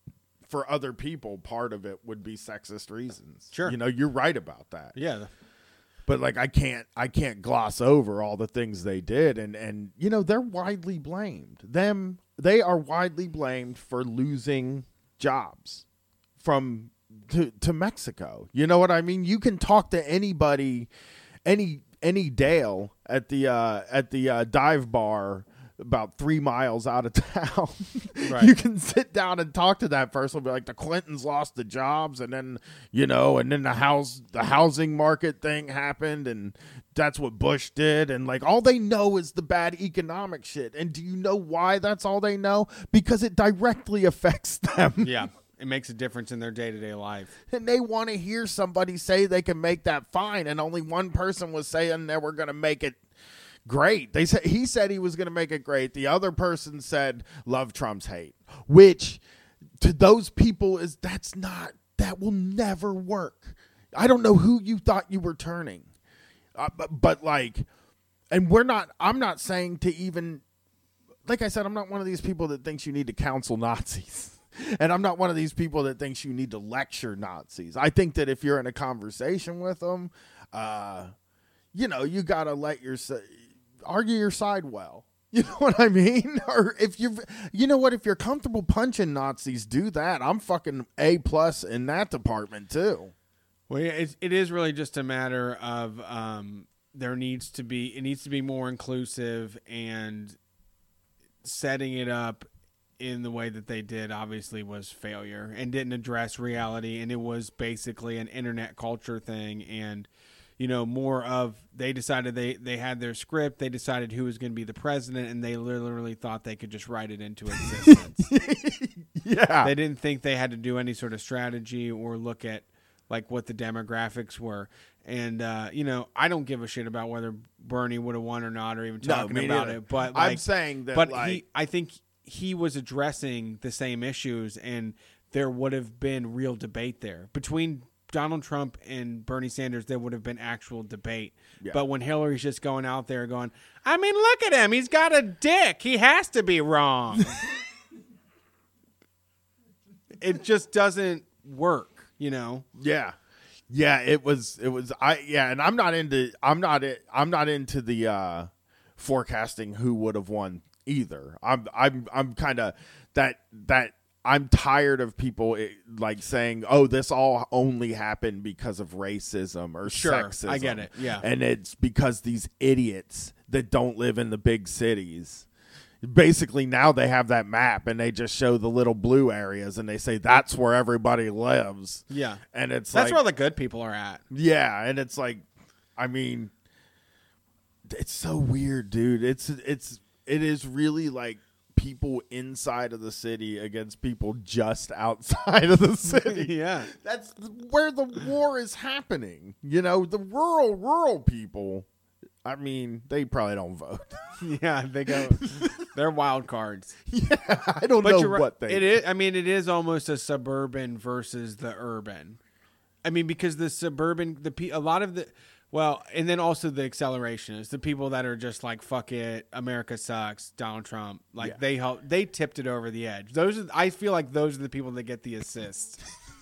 [SPEAKER 2] for other people, part of it would be sexist reasons.
[SPEAKER 1] Sure.
[SPEAKER 2] You know, you're right about that.
[SPEAKER 1] Yeah.
[SPEAKER 2] But, like, I can't I can't gloss over all the things they did. And, and, you know, they're widely blamed. Them, they are widely blamed for losing jobs from to, to Mexico. You know what I mean? You can talk to anybody, any any Dale at the uh, at the uh, dive bar about three miles out of town.
[SPEAKER 1] Right.
[SPEAKER 2] You can sit down and talk to that person. Be like, the Clintons lost the jobs, and then you know, and then the house the housing market thing happened, and that's what Bush did, and like all they know is the bad economic shit. And do you know why that's all they know? Because it directly affects them.
[SPEAKER 1] Yeah. It makes a difference in their day-to-day life.
[SPEAKER 2] And they want to hear somebody say they can make that fine, and only one person was saying they were going to make it great. They said he said he was going to make it great. The other person said love Trump's hate, which to those people is that's not that will never work. I don't know who you thought you were turning. Uh, but, but like, and we're not, I'm not saying to even, like I said, I'm not one of these people that thinks you need to counsel Nazis. And I'm not one of these people that thinks you need to lecture Nazis. I think that if you're in a conversation with them, uh, you know, you got to let your, argue your side well. You know what I mean? Or if you're, you know what, if you're comfortable punching Nazis, do that. I'm fucking A plus in that department too.
[SPEAKER 1] Well, yeah, it, it is really just a matter of um, there needs to be, it needs to be more inclusive, and setting it up in the way that they did obviously was failure and didn't address reality. And it was basically an internet culture thing. And, you know, more of, they decided they, they had their script, they decided who was going to be the president, and they literally thought they could just write it into existence.
[SPEAKER 2] Yeah.
[SPEAKER 1] They didn't think they had to do any sort of strategy or look at like what the demographics were. And, uh, you know, I don't give a shit about whether Bernie would have won or not, or even talking
[SPEAKER 2] no,
[SPEAKER 1] about
[SPEAKER 2] neither.
[SPEAKER 1] it. But like,
[SPEAKER 2] I'm saying that,
[SPEAKER 1] but
[SPEAKER 2] like,
[SPEAKER 1] he, I think he was addressing the same issues, and there would have been real debate there between Donald Trump and Bernie Sanders. There would have been actual debate.
[SPEAKER 2] Yeah.
[SPEAKER 1] But when Hillary's just going out there going, I mean, look at him. He's got a dick. He has to be wrong. It just doesn't work, you know?
[SPEAKER 2] Yeah. Yeah, it was, it was, I, yeah. And I'm not into, I'm not, I'm not into the, uh, forecasting who would have won either. I'm, I'm, I'm kind of that, that, I'm tired of people like saying, "Oh, this all only happened because of racism or
[SPEAKER 1] sure,
[SPEAKER 2] sexism."
[SPEAKER 1] I get it. Yeah,
[SPEAKER 2] and it's because these idiots that don't live in the big cities. Basically, now they have that map and they just show the little blue areas and they say that's where everybody lives.
[SPEAKER 1] Yeah,
[SPEAKER 2] and it's
[SPEAKER 1] that's
[SPEAKER 2] like,
[SPEAKER 1] where the good people are at.
[SPEAKER 2] Yeah, and it's like, I mean, it's so weird, dude. It's it's it is really like people inside of the city against people just outside of the city.
[SPEAKER 1] Yeah.
[SPEAKER 2] That's where the war is happening. You know, the rural, rural people, I mean, they probably don't vote.
[SPEAKER 1] Yeah, they go, they're wild cards.
[SPEAKER 2] Yeah, I don't
[SPEAKER 1] but
[SPEAKER 2] know
[SPEAKER 1] you're right,
[SPEAKER 2] what they
[SPEAKER 1] it is. I mean, it is almost a suburban versus the urban. I memean, because the suburban, the a lot of the, well, and then also the acceleration is the people that are just like, fuck it, America sucks, Donald Trump. Like,
[SPEAKER 2] yeah.
[SPEAKER 1] they help, they tipped it over the edge. Those are, I feel like those are the people that get the assists.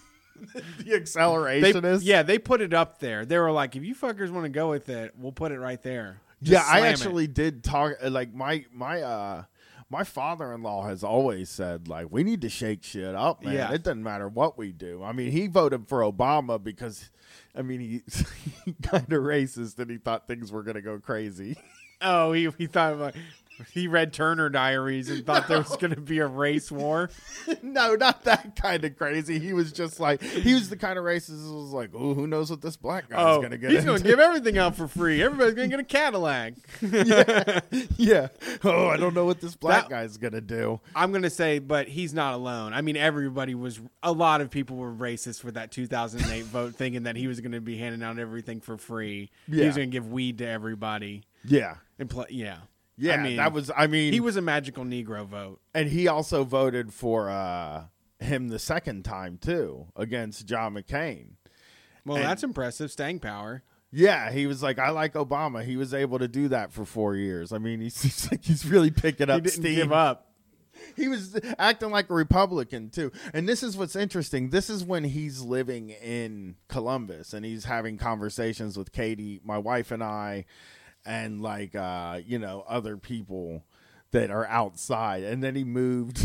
[SPEAKER 2] The accelerationist?
[SPEAKER 1] They, yeah, they put it up there. They were like, if you fuckers want to go with it, we'll put it right there. Just
[SPEAKER 2] yeah, I
[SPEAKER 1] slam
[SPEAKER 2] actually
[SPEAKER 1] it.
[SPEAKER 2] did talk, like, my, my, uh, my father-in-law has always said, like, we need to shake shit up, man.
[SPEAKER 1] Yeah.
[SPEAKER 2] It doesn't matter what we do. I mean, he voted for Obama because, I mean, he, he kind of racist and he thought things were going to go crazy.
[SPEAKER 1] Oh, he, he thought, like, he read Turner Diaries and thought no. there was going to be a race war.
[SPEAKER 2] No, not that kind of crazy. He was just like, he was the kind of racist who was like, oh, who knows what this black guy's
[SPEAKER 1] oh,
[SPEAKER 2] going to get
[SPEAKER 1] he's
[SPEAKER 2] into.
[SPEAKER 1] going to give everything out for free. Everybody's going to get a Cadillac.
[SPEAKER 2] Yeah. Yeah. Oh, I don't know what this black
[SPEAKER 1] that,
[SPEAKER 2] guy's going to do.
[SPEAKER 1] I'm going to say, but he's not alone. I mean, everybody was, a lot of people were racist for that two thousand eight vote, thinking that he was going to be handing out everything for free.
[SPEAKER 2] Yeah.
[SPEAKER 1] He was going to give weed to everybody.
[SPEAKER 2] Yeah.
[SPEAKER 1] And play, yeah.
[SPEAKER 2] Yeah,
[SPEAKER 1] I mean,
[SPEAKER 2] that was, I mean.
[SPEAKER 1] He was a magical Negro vote.
[SPEAKER 2] And he also voted for uh, him the second time, too, against John McCain.
[SPEAKER 1] Well,
[SPEAKER 2] and,
[SPEAKER 1] that's impressive. Staying power.
[SPEAKER 2] Yeah, he was like, I like Obama. He was able to do that for four years. I mean, he seems like he's really picking up
[SPEAKER 1] he didn't
[SPEAKER 2] steam.
[SPEAKER 1] give up.
[SPEAKER 2] He was acting like a Republican, too. And this is what's interesting. This is when he's living in Columbus, and he's having conversations with Katie, my wife, and I, and like, uh, you know, other people that are outside. And then he moved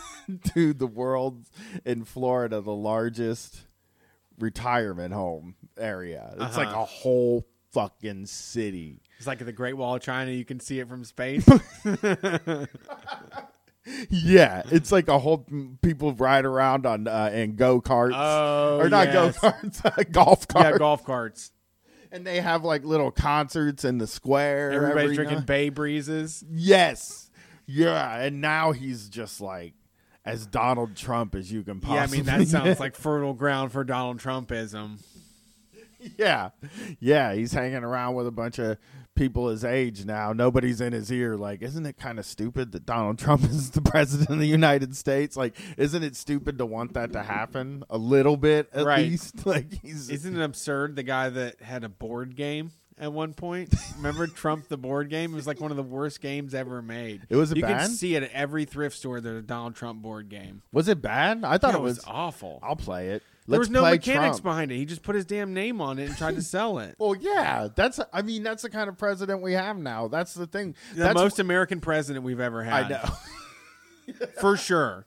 [SPEAKER 2] to the world in Florida, the largest retirement home area. It's
[SPEAKER 1] uh-huh.
[SPEAKER 2] like a whole fucking city.
[SPEAKER 1] It's like the Great Wall of China. You can see it from space.
[SPEAKER 2] Yeah, it's like a whole people ride around on uh, in go karts,
[SPEAKER 1] oh,
[SPEAKER 2] or not
[SPEAKER 1] yes.
[SPEAKER 2] go karts, golf carts.
[SPEAKER 1] Yeah, golf carts.
[SPEAKER 2] And they have like little concerts in the square.
[SPEAKER 1] Everybody's
[SPEAKER 2] every
[SPEAKER 1] drinking
[SPEAKER 2] night.
[SPEAKER 1] Bay Breezes.
[SPEAKER 2] Yes, yeah, and now he's just like as Donald Trump as you can possibly.
[SPEAKER 1] Yeah, I mean that sounds
[SPEAKER 2] get.
[SPEAKER 1] like fertile ground for Donald Trumpism.
[SPEAKER 2] Yeah, yeah, he's hanging around with a bunch of people his age now, nobody's in his ear. Like, isn't it kind of stupid that Donald Trump is the president of the United States? Like, isn't it stupid to want that to happen a little bit at
[SPEAKER 1] Right.
[SPEAKER 2] least? Like, he's
[SPEAKER 1] Isn't it absurd? The guy that had a board game at one point. Remember Trump the board game? It was like one of the worst games ever made.
[SPEAKER 2] It was it
[SPEAKER 1] you
[SPEAKER 2] bad?
[SPEAKER 1] can see it at every thrift store. There's a Donald Trump board game.
[SPEAKER 2] Was it bad? I thought
[SPEAKER 1] Yeah,
[SPEAKER 2] it was,
[SPEAKER 1] awful.
[SPEAKER 2] I'll play it.
[SPEAKER 1] There
[SPEAKER 2] Let's
[SPEAKER 1] was no
[SPEAKER 2] play
[SPEAKER 1] mechanics
[SPEAKER 2] Trump.
[SPEAKER 1] behind it. He just put his damn name on it and tried to sell it.
[SPEAKER 2] Well, yeah, that's. I mean, that's the kind of president we have now. That's the thing.
[SPEAKER 1] The
[SPEAKER 2] That's
[SPEAKER 1] most American president we've ever had.
[SPEAKER 2] I know.
[SPEAKER 1] For sure.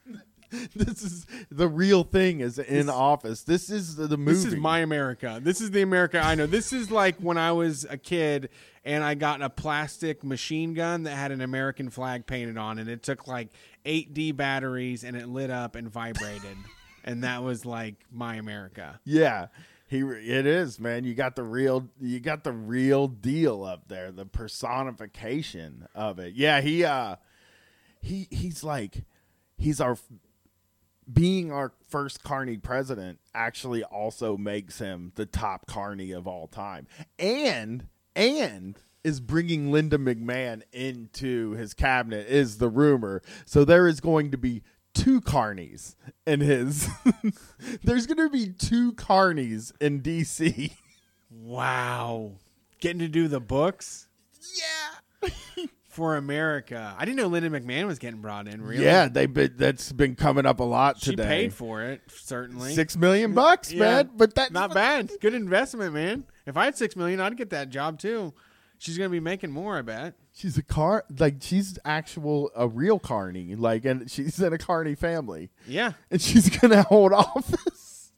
[SPEAKER 2] This is the real thing. Is in
[SPEAKER 1] This-
[SPEAKER 2] office. This is the, the movie.
[SPEAKER 1] This is my America. This is the America I know. This is like when I was a kid and I got a plastic machine gun that had an American flag painted on it. It took like eight D batteries and it lit up and vibrated. And that was like my America.
[SPEAKER 2] Yeah, he. It is, man. You got the real. You got the real deal up there. The personification of it. Yeah, he. Uh, he. He's like, he's our. Being our first carny president actually also makes him the top carny of all time, and and is bringing Linda McMahon into his cabinet is the rumor. So there is going to be two carnies in his. There's going to be two carnies in D C.
[SPEAKER 1] Wow. Getting to do the books
[SPEAKER 2] Yeah.
[SPEAKER 1] for America. I didn't know Linda McMahon was getting brought in, really.
[SPEAKER 2] Yeah, they been that's been coming up a lot
[SPEAKER 1] She
[SPEAKER 2] today.
[SPEAKER 1] paid for it, certainly.
[SPEAKER 2] Six million bucks,
[SPEAKER 1] Yeah.
[SPEAKER 2] man. But that's
[SPEAKER 1] Not bad. Good investment, man. If I had six million, I'd get that job too. She's gonna be making more, I bet.
[SPEAKER 2] She's a car, like she's actual a real carny, like, and she's in a carny family,
[SPEAKER 1] Yeah,
[SPEAKER 2] and she's gonna hold office.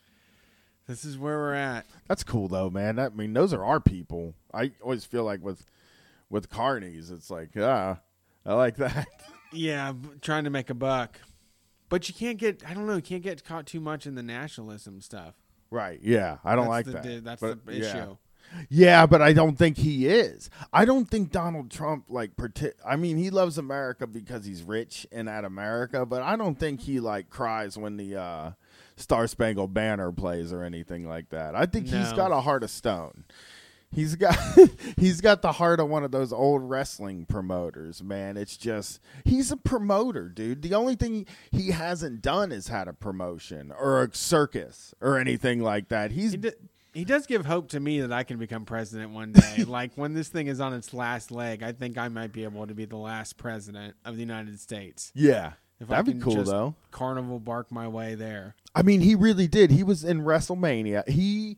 [SPEAKER 1] this is where we're at.
[SPEAKER 2] That's cool though, man. I mean, those are our people. I always feel like with with carnies, it's like, ah, I like that.
[SPEAKER 1] Yeah, b- trying to make a buck, but you can't get. I don't know. You can't get caught too much in the nationalism stuff.
[SPEAKER 2] Right? Yeah, I don't
[SPEAKER 1] That's
[SPEAKER 2] like
[SPEAKER 1] the,
[SPEAKER 2] that.
[SPEAKER 1] di- That's
[SPEAKER 2] But,
[SPEAKER 1] the
[SPEAKER 2] yeah.
[SPEAKER 1] issue.
[SPEAKER 2] Yeah, but I don't think he is. I don't think Donald Trump like. Partic- I mean, he loves America because he's rich and at America, but I don't think he like cries when the uh, Star Spangled Banner plays or anything like that. I think he's
[SPEAKER 1] No.
[SPEAKER 2] got a heart of stone. He's got he's got the heart of one of those old wrestling promoters, man. It's just he's a promoter, dude. The only thing he hasn't done is had a promotion or a circus or anything like that. He's
[SPEAKER 1] He, d- he does give hope to me that I can become president one day. Like when this thing is on its last leg, I think I might be able to be the last president of the United States.
[SPEAKER 2] yeah.
[SPEAKER 1] If
[SPEAKER 2] That'd
[SPEAKER 1] I
[SPEAKER 2] be
[SPEAKER 1] can
[SPEAKER 2] cool
[SPEAKER 1] just
[SPEAKER 2] though.
[SPEAKER 1] Carnival bark my way there.
[SPEAKER 2] I mean, he really did. He was in WrestleMania. He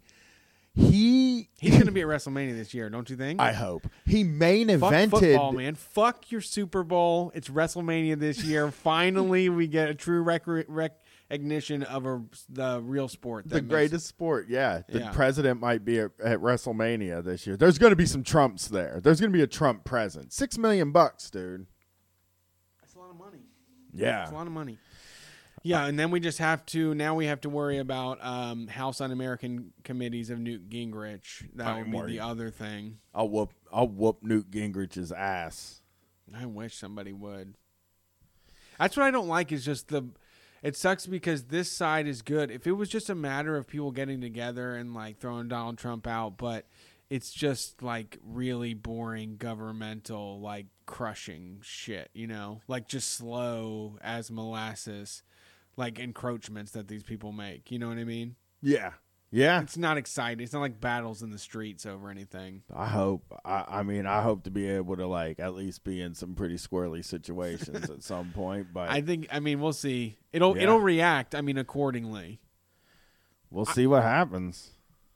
[SPEAKER 2] he
[SPEAKER 1] He's going to be at WrestleMania this year, don't you think?
[SPEAKER 2] I hope. He main
[SPEAKER 1] Fuck
[SPEAKER 2] evented
[SPEAKER 1] football, man. Fuck your Super Bowl. It's WrestleMania this year. Finally, we get a true rec- recognition of a, the real sport. that
[SPEAKER 2] the
[SPEAKER 1] makes-
[SPEAKER 2] greatest sport. Yeah. The
[SPEAKER 1] Yeah.
[SPEAKER 2] president might be at, at WrestleMania this year. There's going to be some Trumps there. There's going to be a Trump present. Six million bucks, dude.
[SPEAKER 1] That's a lot of money.
[SPEAKER 2] Yeah.
[SPEAKER 1] That's a lot of money. Yeah, and then we just have to, now we have to worry about um, House Un-American committees of Newt Gingrich. That
[SPEAKER 2] I'm
[SPEAKER 1] would be
[SPEAKER 2] worried.
[SPEAKER 1] the other thing.
[SPEAKER 2] I'll whoop I'll whoop Newt Gingrich's ass.
[SPEAKER 1] I wish somebody would. That's what I don't like is just the, it sucks because this side is good. If it was just a matter of people getting together and like throwing Donald Trump out, but it's just like really boring governmental, like crushing shit, you know, like just slow as molasses, like encroachments that these people make. You know what I mean?
[SPEAKER 2] Yeah. Yeah.
[SPEAKER 1] It's not exciting. It's not like battles in the streets over anything.
[SPEAKER 2] I hope. I, I mean, I hope to be able to like at least be in some pretty squirrely situations at some point. But
[SPEAKER 1] I think, I mean, we'll see. It'll,
[SPEAKER 2] Yeah.
[SPEAKER 1] it'll react. I mean, accordingly.
[SPEAKER 2] we'll see what happens.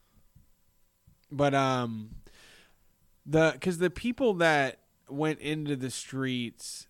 [SPEAKER 1] But um, the because the people that went into the streets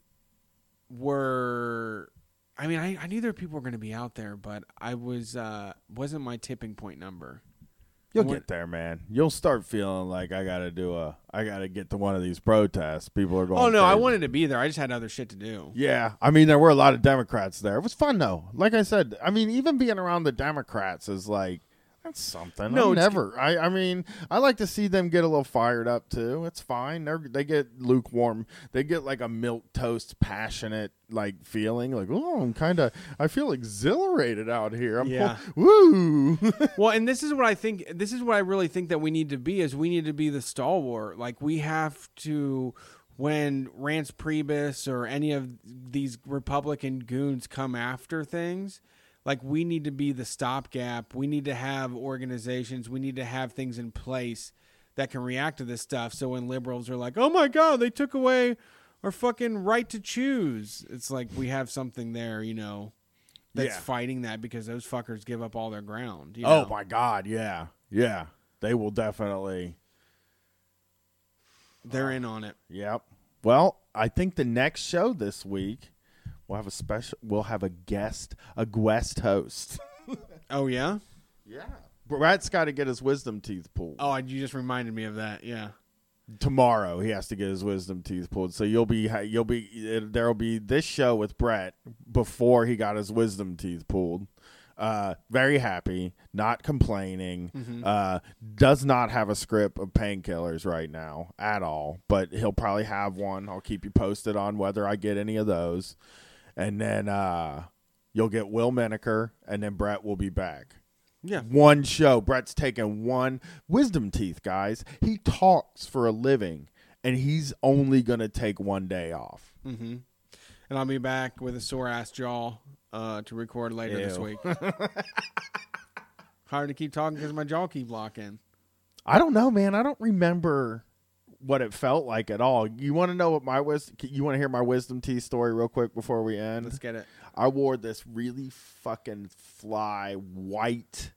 [SPEAKER 1] were, I mean, I, I knew there were people were going to be out there, but I was uh wasn't my tipping point number.
[SPEAKER 2] You'll
[SPEAKER 1] I went-
[SPEAKER 2] get there, man. You'll start feeling like I gotta do a. I gotta get to one of these protests. People are going.
[SPEAKER 1] Oh no, I
[SPEAKER 2] crazy.
[SPEAKER 1] wanted to be there. I just had other shit to do.
[SPEAKER 2] Yeah, I mean, there were a lot of Democrats there. It was fun though. Like I said, I mean, even being around the Democrats is like, I That's something.
[SPEAKER 1] No,
[SPEAKER 2] I'm
[SPEAKER 1] it's-
[SPEAKER 2] never. I, I mean, I like to see them get a little fired up too. It's fine. They they get lukewarm. They get like a milk toast, passionate like feeling. Like, oh, I'm kind of. I feel exhilarated out here. I'm
[SPEAKER 1] Yeah.
[SPEAKER 2] woo.
[SPEAKER 1] Well, and this is what I think. This is what I really think that we need to be. Is we need to be the stalwart. Like we have to. When Rance Priebus or any of these Republican goons come after things, like we need to be the stopgap. We need to have organizations. We need to have things in place that can react to this stuff. So when liberals are like, "Oh my God, they took away our fucking right to choose," it's like we have something there, you know, that's
[SPEAKER 2] Yeah.
[SPEAKER 1] fighting that because those fuckers give up all their ground. You
[SPEAKER 2] Oh
[SPEAKER 1] know?
[SPEAKER 2] my God, yeah, yeah. They will definitely.
[SPEAKER 1] They're in on it.
[SPEAKER 2] Yep. Well, I think the next show this week we'll have a special. We'll have a guest, a guest host.
[SPEAKER 1] Oh yeah.
[SPEAKER 2] Yeah. Brett's got to get his wisdom teeth pulled.
[SPEAKER 1] Oh, you just reminded me of that. Yeah.
[SPEAKER 2] Tomorrow he has to get his wisdom teeth pulled. So you'll be you'll be there'll be this show with Brett before he got his wisdom teeth pulled. Uh, very happy, not complaining.
[SPEAKER 1] Mm-hmm.
[SPEAKER 2] Uh, does not have a script of painkillers right now at all, but he'll probably have one. I'll keep you posted on whether I get any of those. And then uh, you'll get Will Menaker, and then Brett will be back.
[SPEAKER 1] Yeah.
[SPEAKER 2] One show. Brett's taking one wisdom teeth, guys. He talks for a living, and he's only going to take one day off.
[SPEAKER 1] Mm-hmm. And I'll be back with a sore ass jaw uh, to record later
[SPEAKER 2] Ew.
[SPEAKER 1] this week. Hard to keep talking because my jaw keep locking.
[SPEAKER 2] I don't know, man. I don't remember what it felt like at all. You want to know what my wisdom? You want to hear my wisdom teeth story real quick before we end?
[SPEAKER 1] Let's get it.
[SPEAKER 2] I wore this really fucking fly white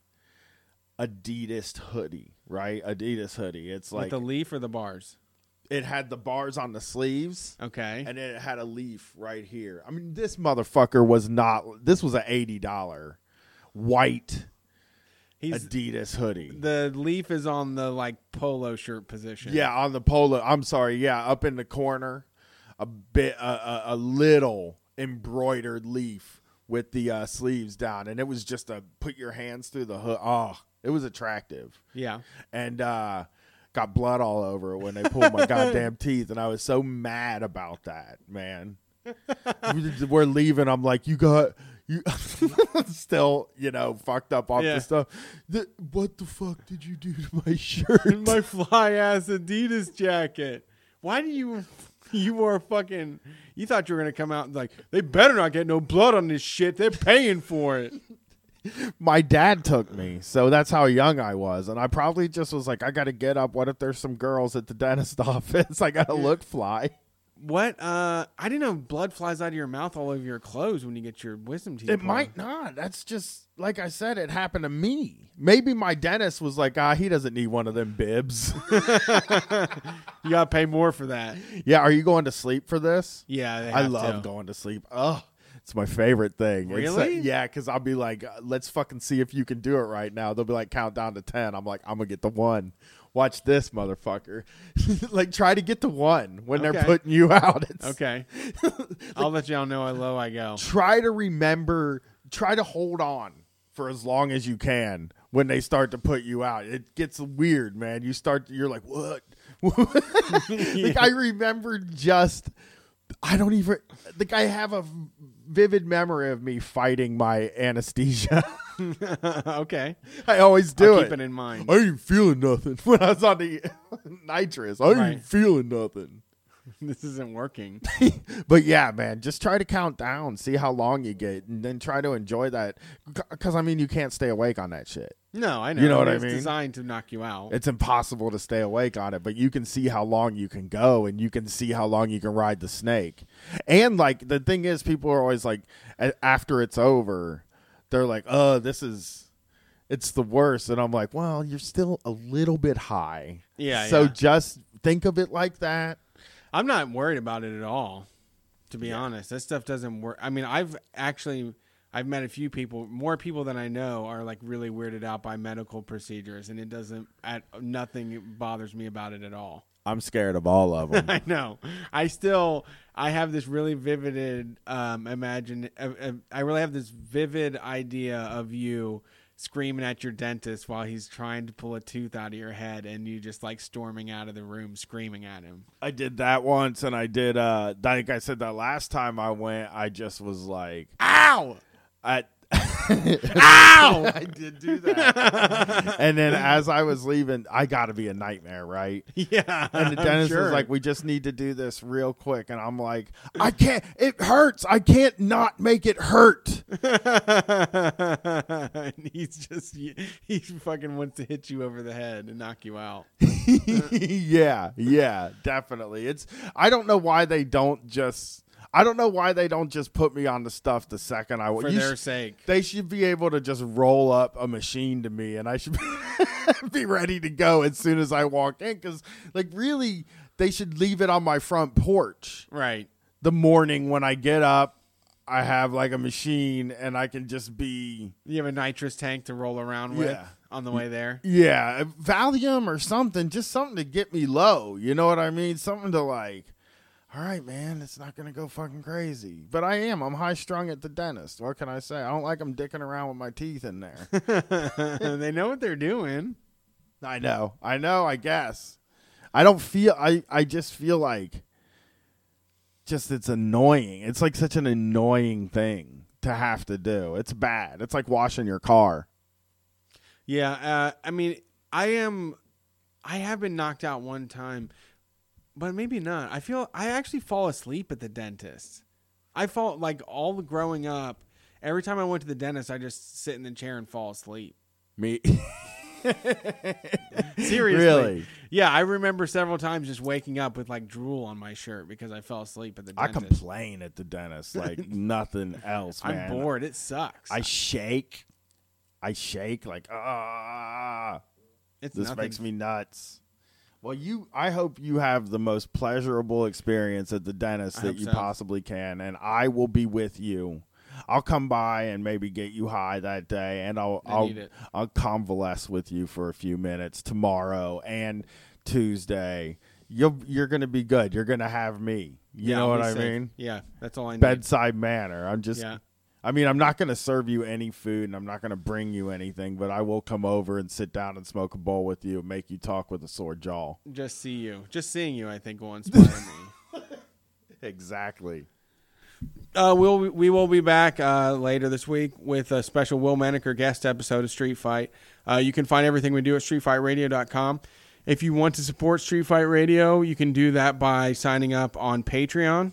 [SPEAKER 2] Adidas hoodie, right? Adidas hoodie. It's like
[SPEAKER 1] With the leaf or the bars?
[SPEAKER 2] it had the bars on the sleeves.
[SPEAKER 1] Okay.
[SPEAKER 2] And then it had a leaf right here. I mean, this motherfucker was not. This was an eighty dollar white
[SPEAKER 1] He's
[SPEAKER 2] Adidas hoodie.
[SPEAKER 1] the leaf is on the like polo shirt position.
[SPEAKER 2] Yeah, on the polo. I'm sorry. Yeah, up in the corner, a bit, a, a, a little embroidered leaf with the uh, sleeves down, and it was just a put your hands through the hood. Oh, it was attractive.
[SPEAKER 1] Yeah.
[SPEAKER 2] And uh, got blood all over it when they pulled my goddamn teeth, and I was so mad about that, man. We're leaving. I'm like, you got you still, you know, fucked up off
[SPEAKER 1] Yeah.
[SPEAKER 2] the stuff. The, what the fuck did you do to my shirt?
[SPEAKER 1] My fly ass Adidas jacket. Why do you you wore a fucking you thought you were gonna come out and like they better not get no blood on this shit. They're paying for it.
[SPEAKER 2] My dad took me, so that's how young I was, and I probably just was like, I gotta get up. What if there's some girls at the dentist office? I gotta look fly.
[SPEAKER 1] What? Uh, I didn't know blood flies out of your mouth all over your clothes when you get your wisdom teeth.
[SPEAKER 2] It
[SPEAKER 1] pulled.
[SPEAKER 2] might not. That's just like I said. It happened to me. Maybe my dentist was like, ah, he doesn't need one of them bibs.
[SPEAKER 1] You gotta pay more for that.
[SPEAKER 2] Yeah, are you going to sleep for this?
[SPEAKER 1] Yeah, they
[SPEAKER 2] I
[SPEAKER 1] have
[SPEAKER 2] love
[SPEAKER 1] to.
[SPEAKER 2] going to sleep. Oh, it's my favorite thing.
[SPEAKER 1] Really?
[SPEAKER 2] Except- yeah, because I'll be like, uh, let's fucking see if you can do it right now. They'll be like, count down to ten. I'm like, I'm going to get the one. Watch this, motherfucker. Like, try to get to one when they're
[SPEAKER 1] Okay.
[SPEAKER 2] putting you out. It's,
[SPEAKER 1] Okay, I'll let y'all know how low I go.
[SPEAKER 2] Try to remember, try to hold on for as long as you can when they start to put you out. It gets weird, man. You start, you're like, what? Like, I remember just, I don't even, like, I have a vivid memory of me fighting my anesthesia.
[SPEAKER 1] Okay,
[SPEAKER 2] I always do
[SPEAKER 1] I'll
[SPEAKER 2] it.
[SPEAKER 1] keep it in mind.
[SPEAKER 2] I ain't feeling nothing when I was on the nitrous. I ain't
[SPEAKER 1] Right.
[SPEAKER 2] feeling nothing.
[SPEAKER 1] This isn't working.
[SPEAKER 2] But yeah, man, just try to count down, see how long you get, and then try to enjoy that. Because, I mean, you can't stay awake on that shit.
[SPEAKER 1] No, I know.
[SPEAKER 2] You know what I
[SPEAKER 1] It's
[SPEAKER 2] mean?
[SPEAKER 1] designed to knock you out.
[SPEAKER 2] It's impossible to stay awake on it, but you can see how long you can go, and you can see how long you can ride the snake. And, like, the thing is, people are always like, a- after it's over, they're like, oh, this is, it's the worst. And I'm like, well, you're still a little bit high.
[SPEAKER 1] Yeah,
[SPEAKER 2] So
[SPEAKER 1] yeah.
[SPEAKER 2] just think of it like that.
[SPEAKER 1] I'm not worried about it at all, to be
[SPEAKER 2] Yeah.
[SPEAKER 1] honest. That stuff doesn't work. I mean, I've actually I've met a few people, more people than I know, are like really weirded out by medical procedures, and it doesn't. At, nothing bothers me about it at all.
[SPEAKER 2] I'm scared of all of them.
[SPEAKER 1] I know. I still I have this really vivid um, imagine. Uh, uh, I really have this vivid idea of you screaming at your dentist while he's trying to pull a tooth out of your head, and you just like storming out of the room screaming at him.
[SPEAKER 2] I did that once, and I did, uh, like I said, that last time I went, I just was like,
[SPEAKER 1] ow!
[SPEAKER 2] I,
[SPEAKER 1] Ow!
[SPEAKER 2] I did do that. And then as I was leaving, I got to be a nightmare, right?
[SPEAKER 1] Yeah.
[SPEAKER 2] And the dentist
[SPEAKER 1] sure.
[SPEAKER 2] was like, we just need to do this real quick. And I'm like, I can't. It hurts. I can't not make it hurt.
[SPEAKER 1] And he's just, he fucking wants to hit you over the head and knock you out.
[SPEAKER 2] yeah, yeah, definitely. It's, I don't know why they don't just. I don't know why they don't just put me on the stuff the second I
[SPEAKER 1] for
[SPEAKER 2] you
[SPEAKER 1] their
[SPEAKER 2] sh-
[SPEAKER 1] sake.
[SPEAKER 2] They should be able to just roll up a machine to me, and I should be ready to go as soon as I walk in. Because, like, really, they should leave it on my front porch.
[SPEAKER 1] Right.
[SPEAKER 2] The morning when I get up, I have like a machine, and I can just be.
[SPEAKER 1] You have a nitrous tank to roll around with
[SPEAKER 2] Yeah.
[SPEAKER 1] on the way there.
[SPEAKER 2] Yeah, Valium or something, just something to get me low. You know what I mean? Something to like. All right, man, it's not going to go fucking crazy. But I am. I'm high-strung at the dentist. What can I say? I don't like them dicking around with my teeth in there.
[SPEAKER 1] They know what they're doing.
[SPEAKER 2] I know. I know, I guess. I don't feel, I, I just feel like, just it's annoying. It's like such an annoying thing to have to do. It's bad. It's like washing your car.
[SPEAKER 1] Yeah, uh, I mean, I am, I have been knocked out one time. But maybe not. I feel I actually fall asleep at the dentist. I fall like all the growing up. Every time I went to the dentist, I just sit in the chair and fall asleep.
[SPEAKER 2] Me?
[SPEAKER 1] Seriously.
[SPEAKER 2] Really?
[SPEAKER 1] Yeah, I remember several times just waking up with like drool on my shirt because I fell asleep at the
[SPEAKER 2] I
[SPEAKER 1] dentist.
[SPEAKER 2] complain at the dentist like nothing else, man.
[SPEAKER 1] I'm bored. It sucks.
[SPEAKER 2] I shake. I shake like, ah.
[SPEAKER 1] It's
[SPEAKER 2] this
[SPEAKER 1] nothing.
[SPEAKER 2] makes me nuts. Well, you. I hope you have the most pleasurable experience at the dentist
[SPEAKER 1] I
[SPEAKER 2] that
[SPEAKER 1] hope
[SPEAKER 2] you
[SPEAKER 1] so.
[SPEAKER 2] possibly can, and I will be with you. I'll come by and maybe get you high that day, and I'll
[SPEAKER 1] I
[SPEAKER 2] I'll
[SPEAKER 1] need it.
[SPEAKER 2] I'll convalesce with you for a few minutes tomorrow and Tuesday. You'll you're gonna be good. You're gonna have me. You
[SPEAKER 1] Yeah,
[SPEAKER 2] know
[SPEAKER 1] I'll
[SPEAKER 2] what
[SPEAKER 1] be
[SPEAKER 2] I
[SPEAKER 1] safe.
[SPEAKER 2] mean?
[SPEAKER 1] Yeah, that's all I need.
[SPEAKER 2] Bedside manner. I'm just.
[SPEAKER 1] Yeah.
[SPEAKER 2] I mean, I'm not going to serve you any food, and I'm not going to bring you anything, but I will come over and sit down and smoke a bowl with you and make you talk with a sore jaw.
[SPEAKER 1] Just see you. Just seeing you, I think, will inspire me.
[SPEAKER 2] Exactly.
[SPEAKER 1] Uh, we'll we will be back uh, later this week with a special Will Menaker guest episode of Street Fight. Uh, you can find everything we do at street fight radio dot com. If you want to support Street Fight Radio, you can do that by signing up on Patreon.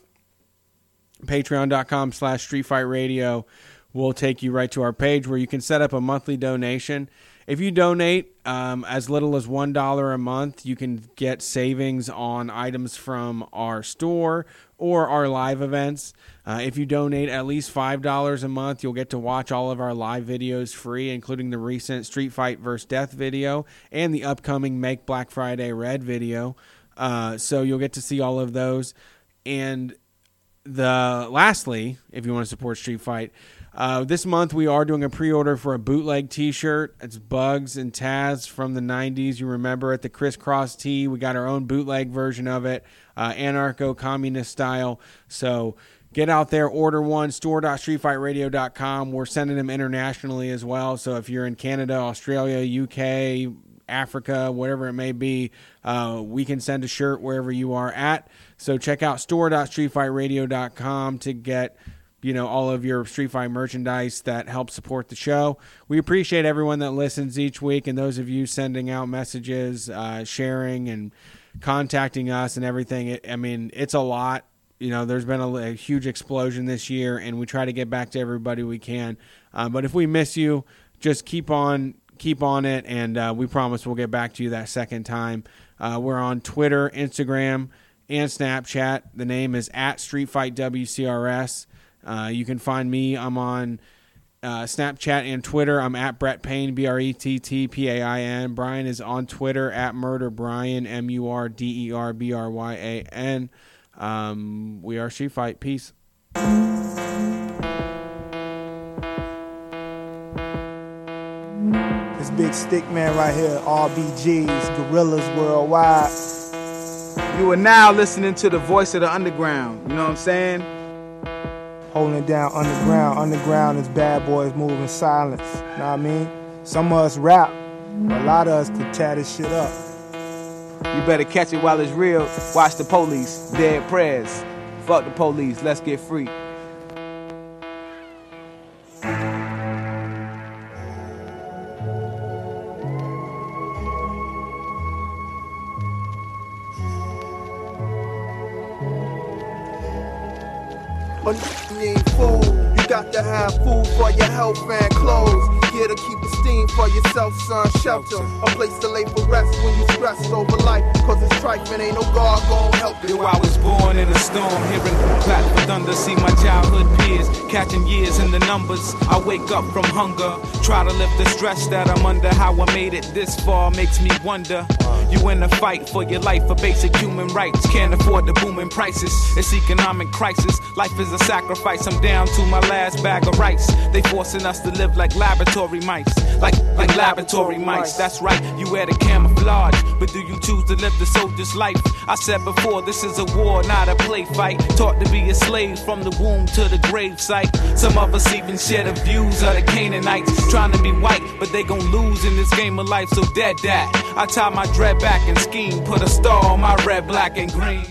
[SPEAKER 1] Patreon dot com slash Street Fight Radio will take you right to our page where you can set up a monthly donation. If you donate um, as little as one dollar a month, you can get savings on items from our store or our live events. Uh, if you donate at least five dollars a month, you'll get to watch all of our live videos free, including the recent Street Fight versus. Death video and the upcoming Make Black Friday Red video. Uh, so you'll get to see all of those. And the lastly, if you want to support Street Fight, uh, this month we are doing a pre-order for a bootleg T-shirt. It's Bugs and Taz from the nineties. You remember it, the crisscross tee. We got our own bootleg version of it, uh, anarcho-communist style. So get out there, order one, store dot street fight radio dot com. We're sending them internationally as well. So if you're in Canada, Australia, U K, Africa, whatever it may be, uh, we can send a shirt wherever you are at. So check out store dot street fight radio dot com to get, you know, all of your Street Fight merchandise that helps support the show. We appreciate everyone that listens each week, and those of you sending out messages, uh, sharing and contacting us and everything. It, I mean, it's a lot. You know, there's been a, a huge explosion this year, and we try to get back to everybody we can. Uh, but if we miss you, just keep on keep on it, and uh, we promise we'll get back to you that second time. Uh, we're on Twitter, Instagram, and Snapchat. The name is at Street Fight W C R S. Uh, you can find me. I'm on uh, Snapchat and Twitter. I'm at Brett Payne, B R E T T P A I N. Brian is on Twitter at Murder Brian, M U R D E R B R Y A N. Um, we are Street Fight. Peace.
[SPEAKER 3] This big stick man right here, R B Gs, Gorillas Worldwide. You are now listening to the voice of the underground, you know what I'm saying? Holding it down underground. Underground is bad boys moving silence, you know what I mean? Some of us rap, but a lot of us could tear this shit up. You better catch it while it's real. Watch the police, dead prayers. Fuck the police, let's get free.
[SPEAKER 4] But you ain't fool. You got to have food for your health and clothes. Here to keep esteem for yourself, son. Shelter, a place to lay for rest when you stressed over life. Cause it's trifling, ain't no God gon' help you.
[SPEAKER 5] Yo, I was born in a storm, hearing clap for thunder. See my childhood peers, catching years in the numbers. I wake up from hunger, try to lift the stress that I'm under. How I made it this far makes me wonder. You in a fight for your life, for basic human rights. Can't afford the booming prices, it's economic crisis. Life is a sacrifice, I'm down to my last bag of rice. They forcing us to live like laboratory mice. Like, like laboratory mice, that's right, you wear the camouflage. But do you choose to live the soldier's life? I said before, this is a war, not a play fight. Taught to be a slave from the womb to the grave site. Some of us even share the views of the Canaanites. Trying to be white, but they gon' lose in this game of life, so dead that. I tie my dread back and scheme, put a star on my red, black, and green.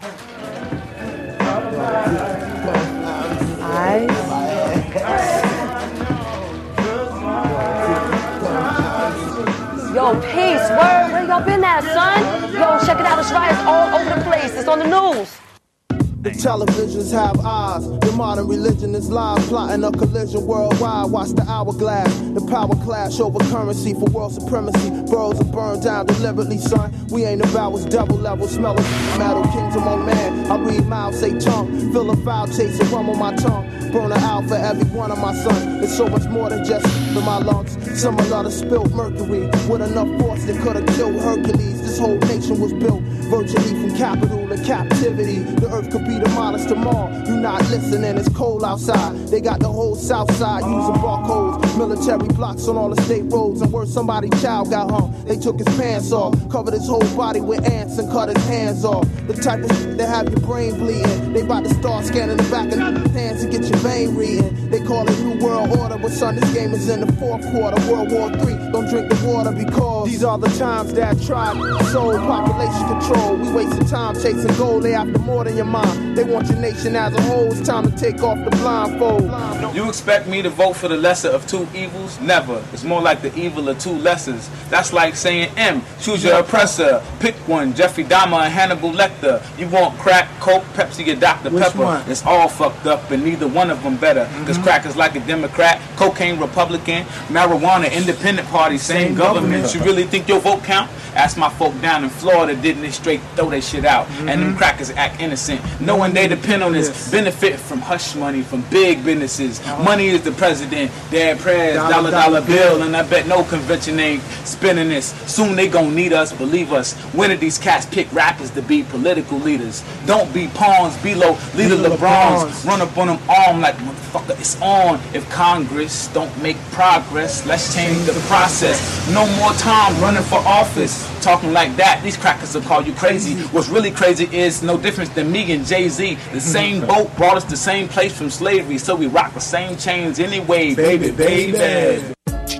[SPEAKER 6] Yo, peace, word, where y'all been at, son? Yo, check it out, it's riots all over the place, it's on the news.
[SPEAKER 4] The televisions have eyes. The modern religion is lies, plotting a collision worldwide. Watch the hourglass. The power clash over currency for world supremacy. Boroughs are burned down deliberately, son. We ain't about what's devil level. Smell of metal, kings among man. I read Mao Zedong. Feel a foul taste of rum on my tongue. Burn her out for every one of my sons. It's so much more than just in my lungs. Similar to spilled mercury. With enough force that could have killed Hercules. This whole nation was built virtually from capital to captivity. The earth could be demolished tomorrow. You not listening, it's cold outside. They got the whole south side using barcodes. Military blocks on all the state roads. And where somebody's child got hung, they took his pants off. Covered his whole body with ants and cut his hands off. The type of shit that have your brain bleeding. They about to start scanning the back of your hands to get your vein reading. They call it New World Order, but son, this game is in the fourth quarter. World War Three, don't drink the water because these are the times that tried soul population control. We wasting time chasing gold, they after more than your mind. They want your nation as a whole, it's time to take off the blindfold.
[SPEAKER 7] You expect me to vote for the lesser of two evils? Never. It's more like the evil of two lessers. That's like saying M, choose your oppressor. Pick one, Jeffrey Dahmer and Hannibal Lecter. You want crack, Coke, Pepsi, get Doctor
[SPEAKER 3] Which
[SPEAKER 7] Pepper.
[SPEAKER 3] one?
[SPEAKER 7] It's all fucked up and neither one of them better. Mm-hmm. Cause crack is like a Democrat, cocaine Republican, marijuana independent party, same, same government. government. You really think your vote count? Ask my folk down in Florida, didn't they straight throw that shit out? Mm-hmm. And them crackers act innocent, knowing they depend on this. Yes. Benefit from hush money from big businesses. Uh-huh. Money is the president, their prayers, dollar dollar, dollar bill, bill, and I bet no convention ain't spinning this. Soon they gon' need us, believe us. When did these cats pick rappers to be political leaders? Don't be pawns, be low, leader LeBrons. Run up on them arm like motherfucker, it's on. If Congress don't make progress, let's change the process. No more time running for office. Talking like that, these crackers will call you crazy. What's really crazy is no difference than me and Jay-Z. The same boat brought us the same place from slavery, so we rock the same chains anyway, baby, baby. baby.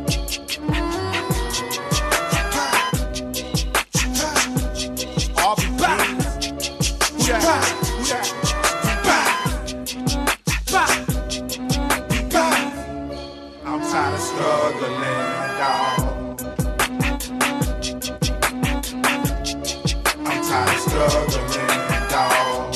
[SPEAKER 4] I'm tired of struggling, dog. I'm tired of struggling, dog.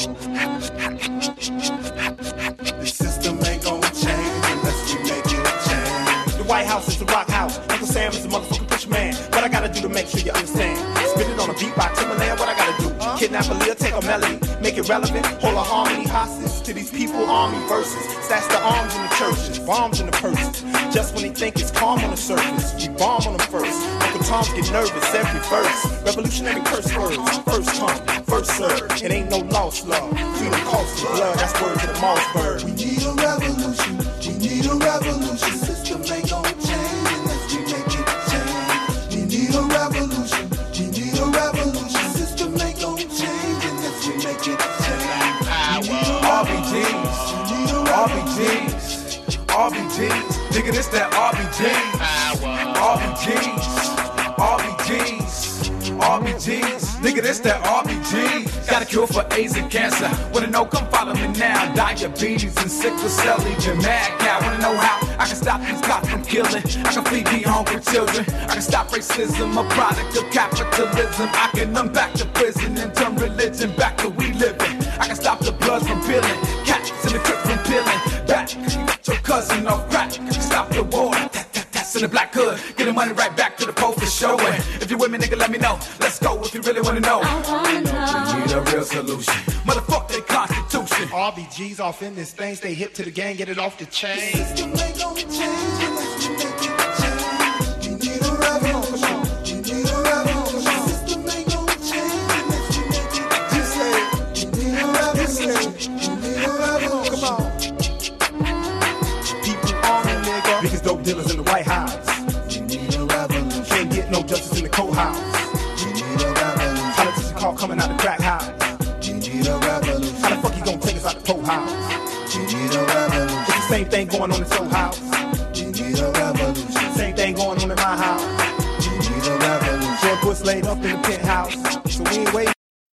[SPEAKER 4] The system ain't gonna change unless we make it change.
[SPEAKER 8] The White House is the rock house. Uncle Sam is the motherfucking push man. What I gotta do to make sure you understand? Spit it on a beat by Timberland. What I gotta do? Kidnap a Leah, take a melody, make it relevant. Hold a harmony hostage to these people, army verses. Stash the arms in the churches, bombs in the purses. Just when they think it's calm on the surface, we bomb on them first. Uncle Tom's get nervous every verse. Revolutionary curse words, first come, first serve. It ain't no lost love. Freedom costs the blood, that's word to the Mossberg.
[SPEAKER 4] We need a revolution, we need a revolution. System ain't gonna change unless we make it change. We need a revolution, we need a revolution. System ain't gonna change unless we make it change.
[SPEAKER 5] R B Gs, R B Gs, R B Gs. Nigga, this that R B G. R B Gs, R B Gs, R B Gs. Nigga, this that R B G. Got a cure for AIDS and cancer. Wanna know? Come follow me now. Diabetes and sickle cell, legion, mad cow. Wanna know how I can stop these cops from killing? I can feed the hungry children. I can stop racism, a product of capitalism. I can unpack the prison and turn religion back to we living. I can stop the blood from peeling, cats and the crip from peeling back. Your cousin off crack. Stop the war. In the black hood, get the money right back to the pole for sure. And if you with me, nigga, let me know. Let's go if you really wanna know.
[SPEAKER 6] I wanna know.
[SPEAKER 5] We need a real solution. Motherfuck their constitution.
[SPEAKER 8] R B Gs off in this thing, stay hip to the gang, get it off the chain.
[SPEAKER 4] The system ain't gonna change unless we make it change. We need a revolution. We need a revolution. The system ain't gonna change unless we make it change. We need a revolution. We need a revolution. Come on.
[SPEAKER 8] People on me, nigga. Biggest dope dealers in the White House.
[SPEAKER 4] We need a revolution.
[SPEAKER 8] Can't get no justice in the court house.
[SPEAKER 4] We need a revolution.
[SPEAKER 8] Politician call coming out the crack house.
[SPEAKER 4] We need a revolution.
[SPEAKER 8] How the fuck you gonna take us out the poor house?
[SPEAKER 4] We need a revolution.
[SPEAKER 8] It's the same thing going on in Soul House.
[SPEAKER 4] We need a revolution.
[SPEAKER 8] Same thing going on in my house.
[SPEAKER 4] We need a revolution.
[SPEAKER 8] George Bush laid up in the penthouse. So we ain't waiting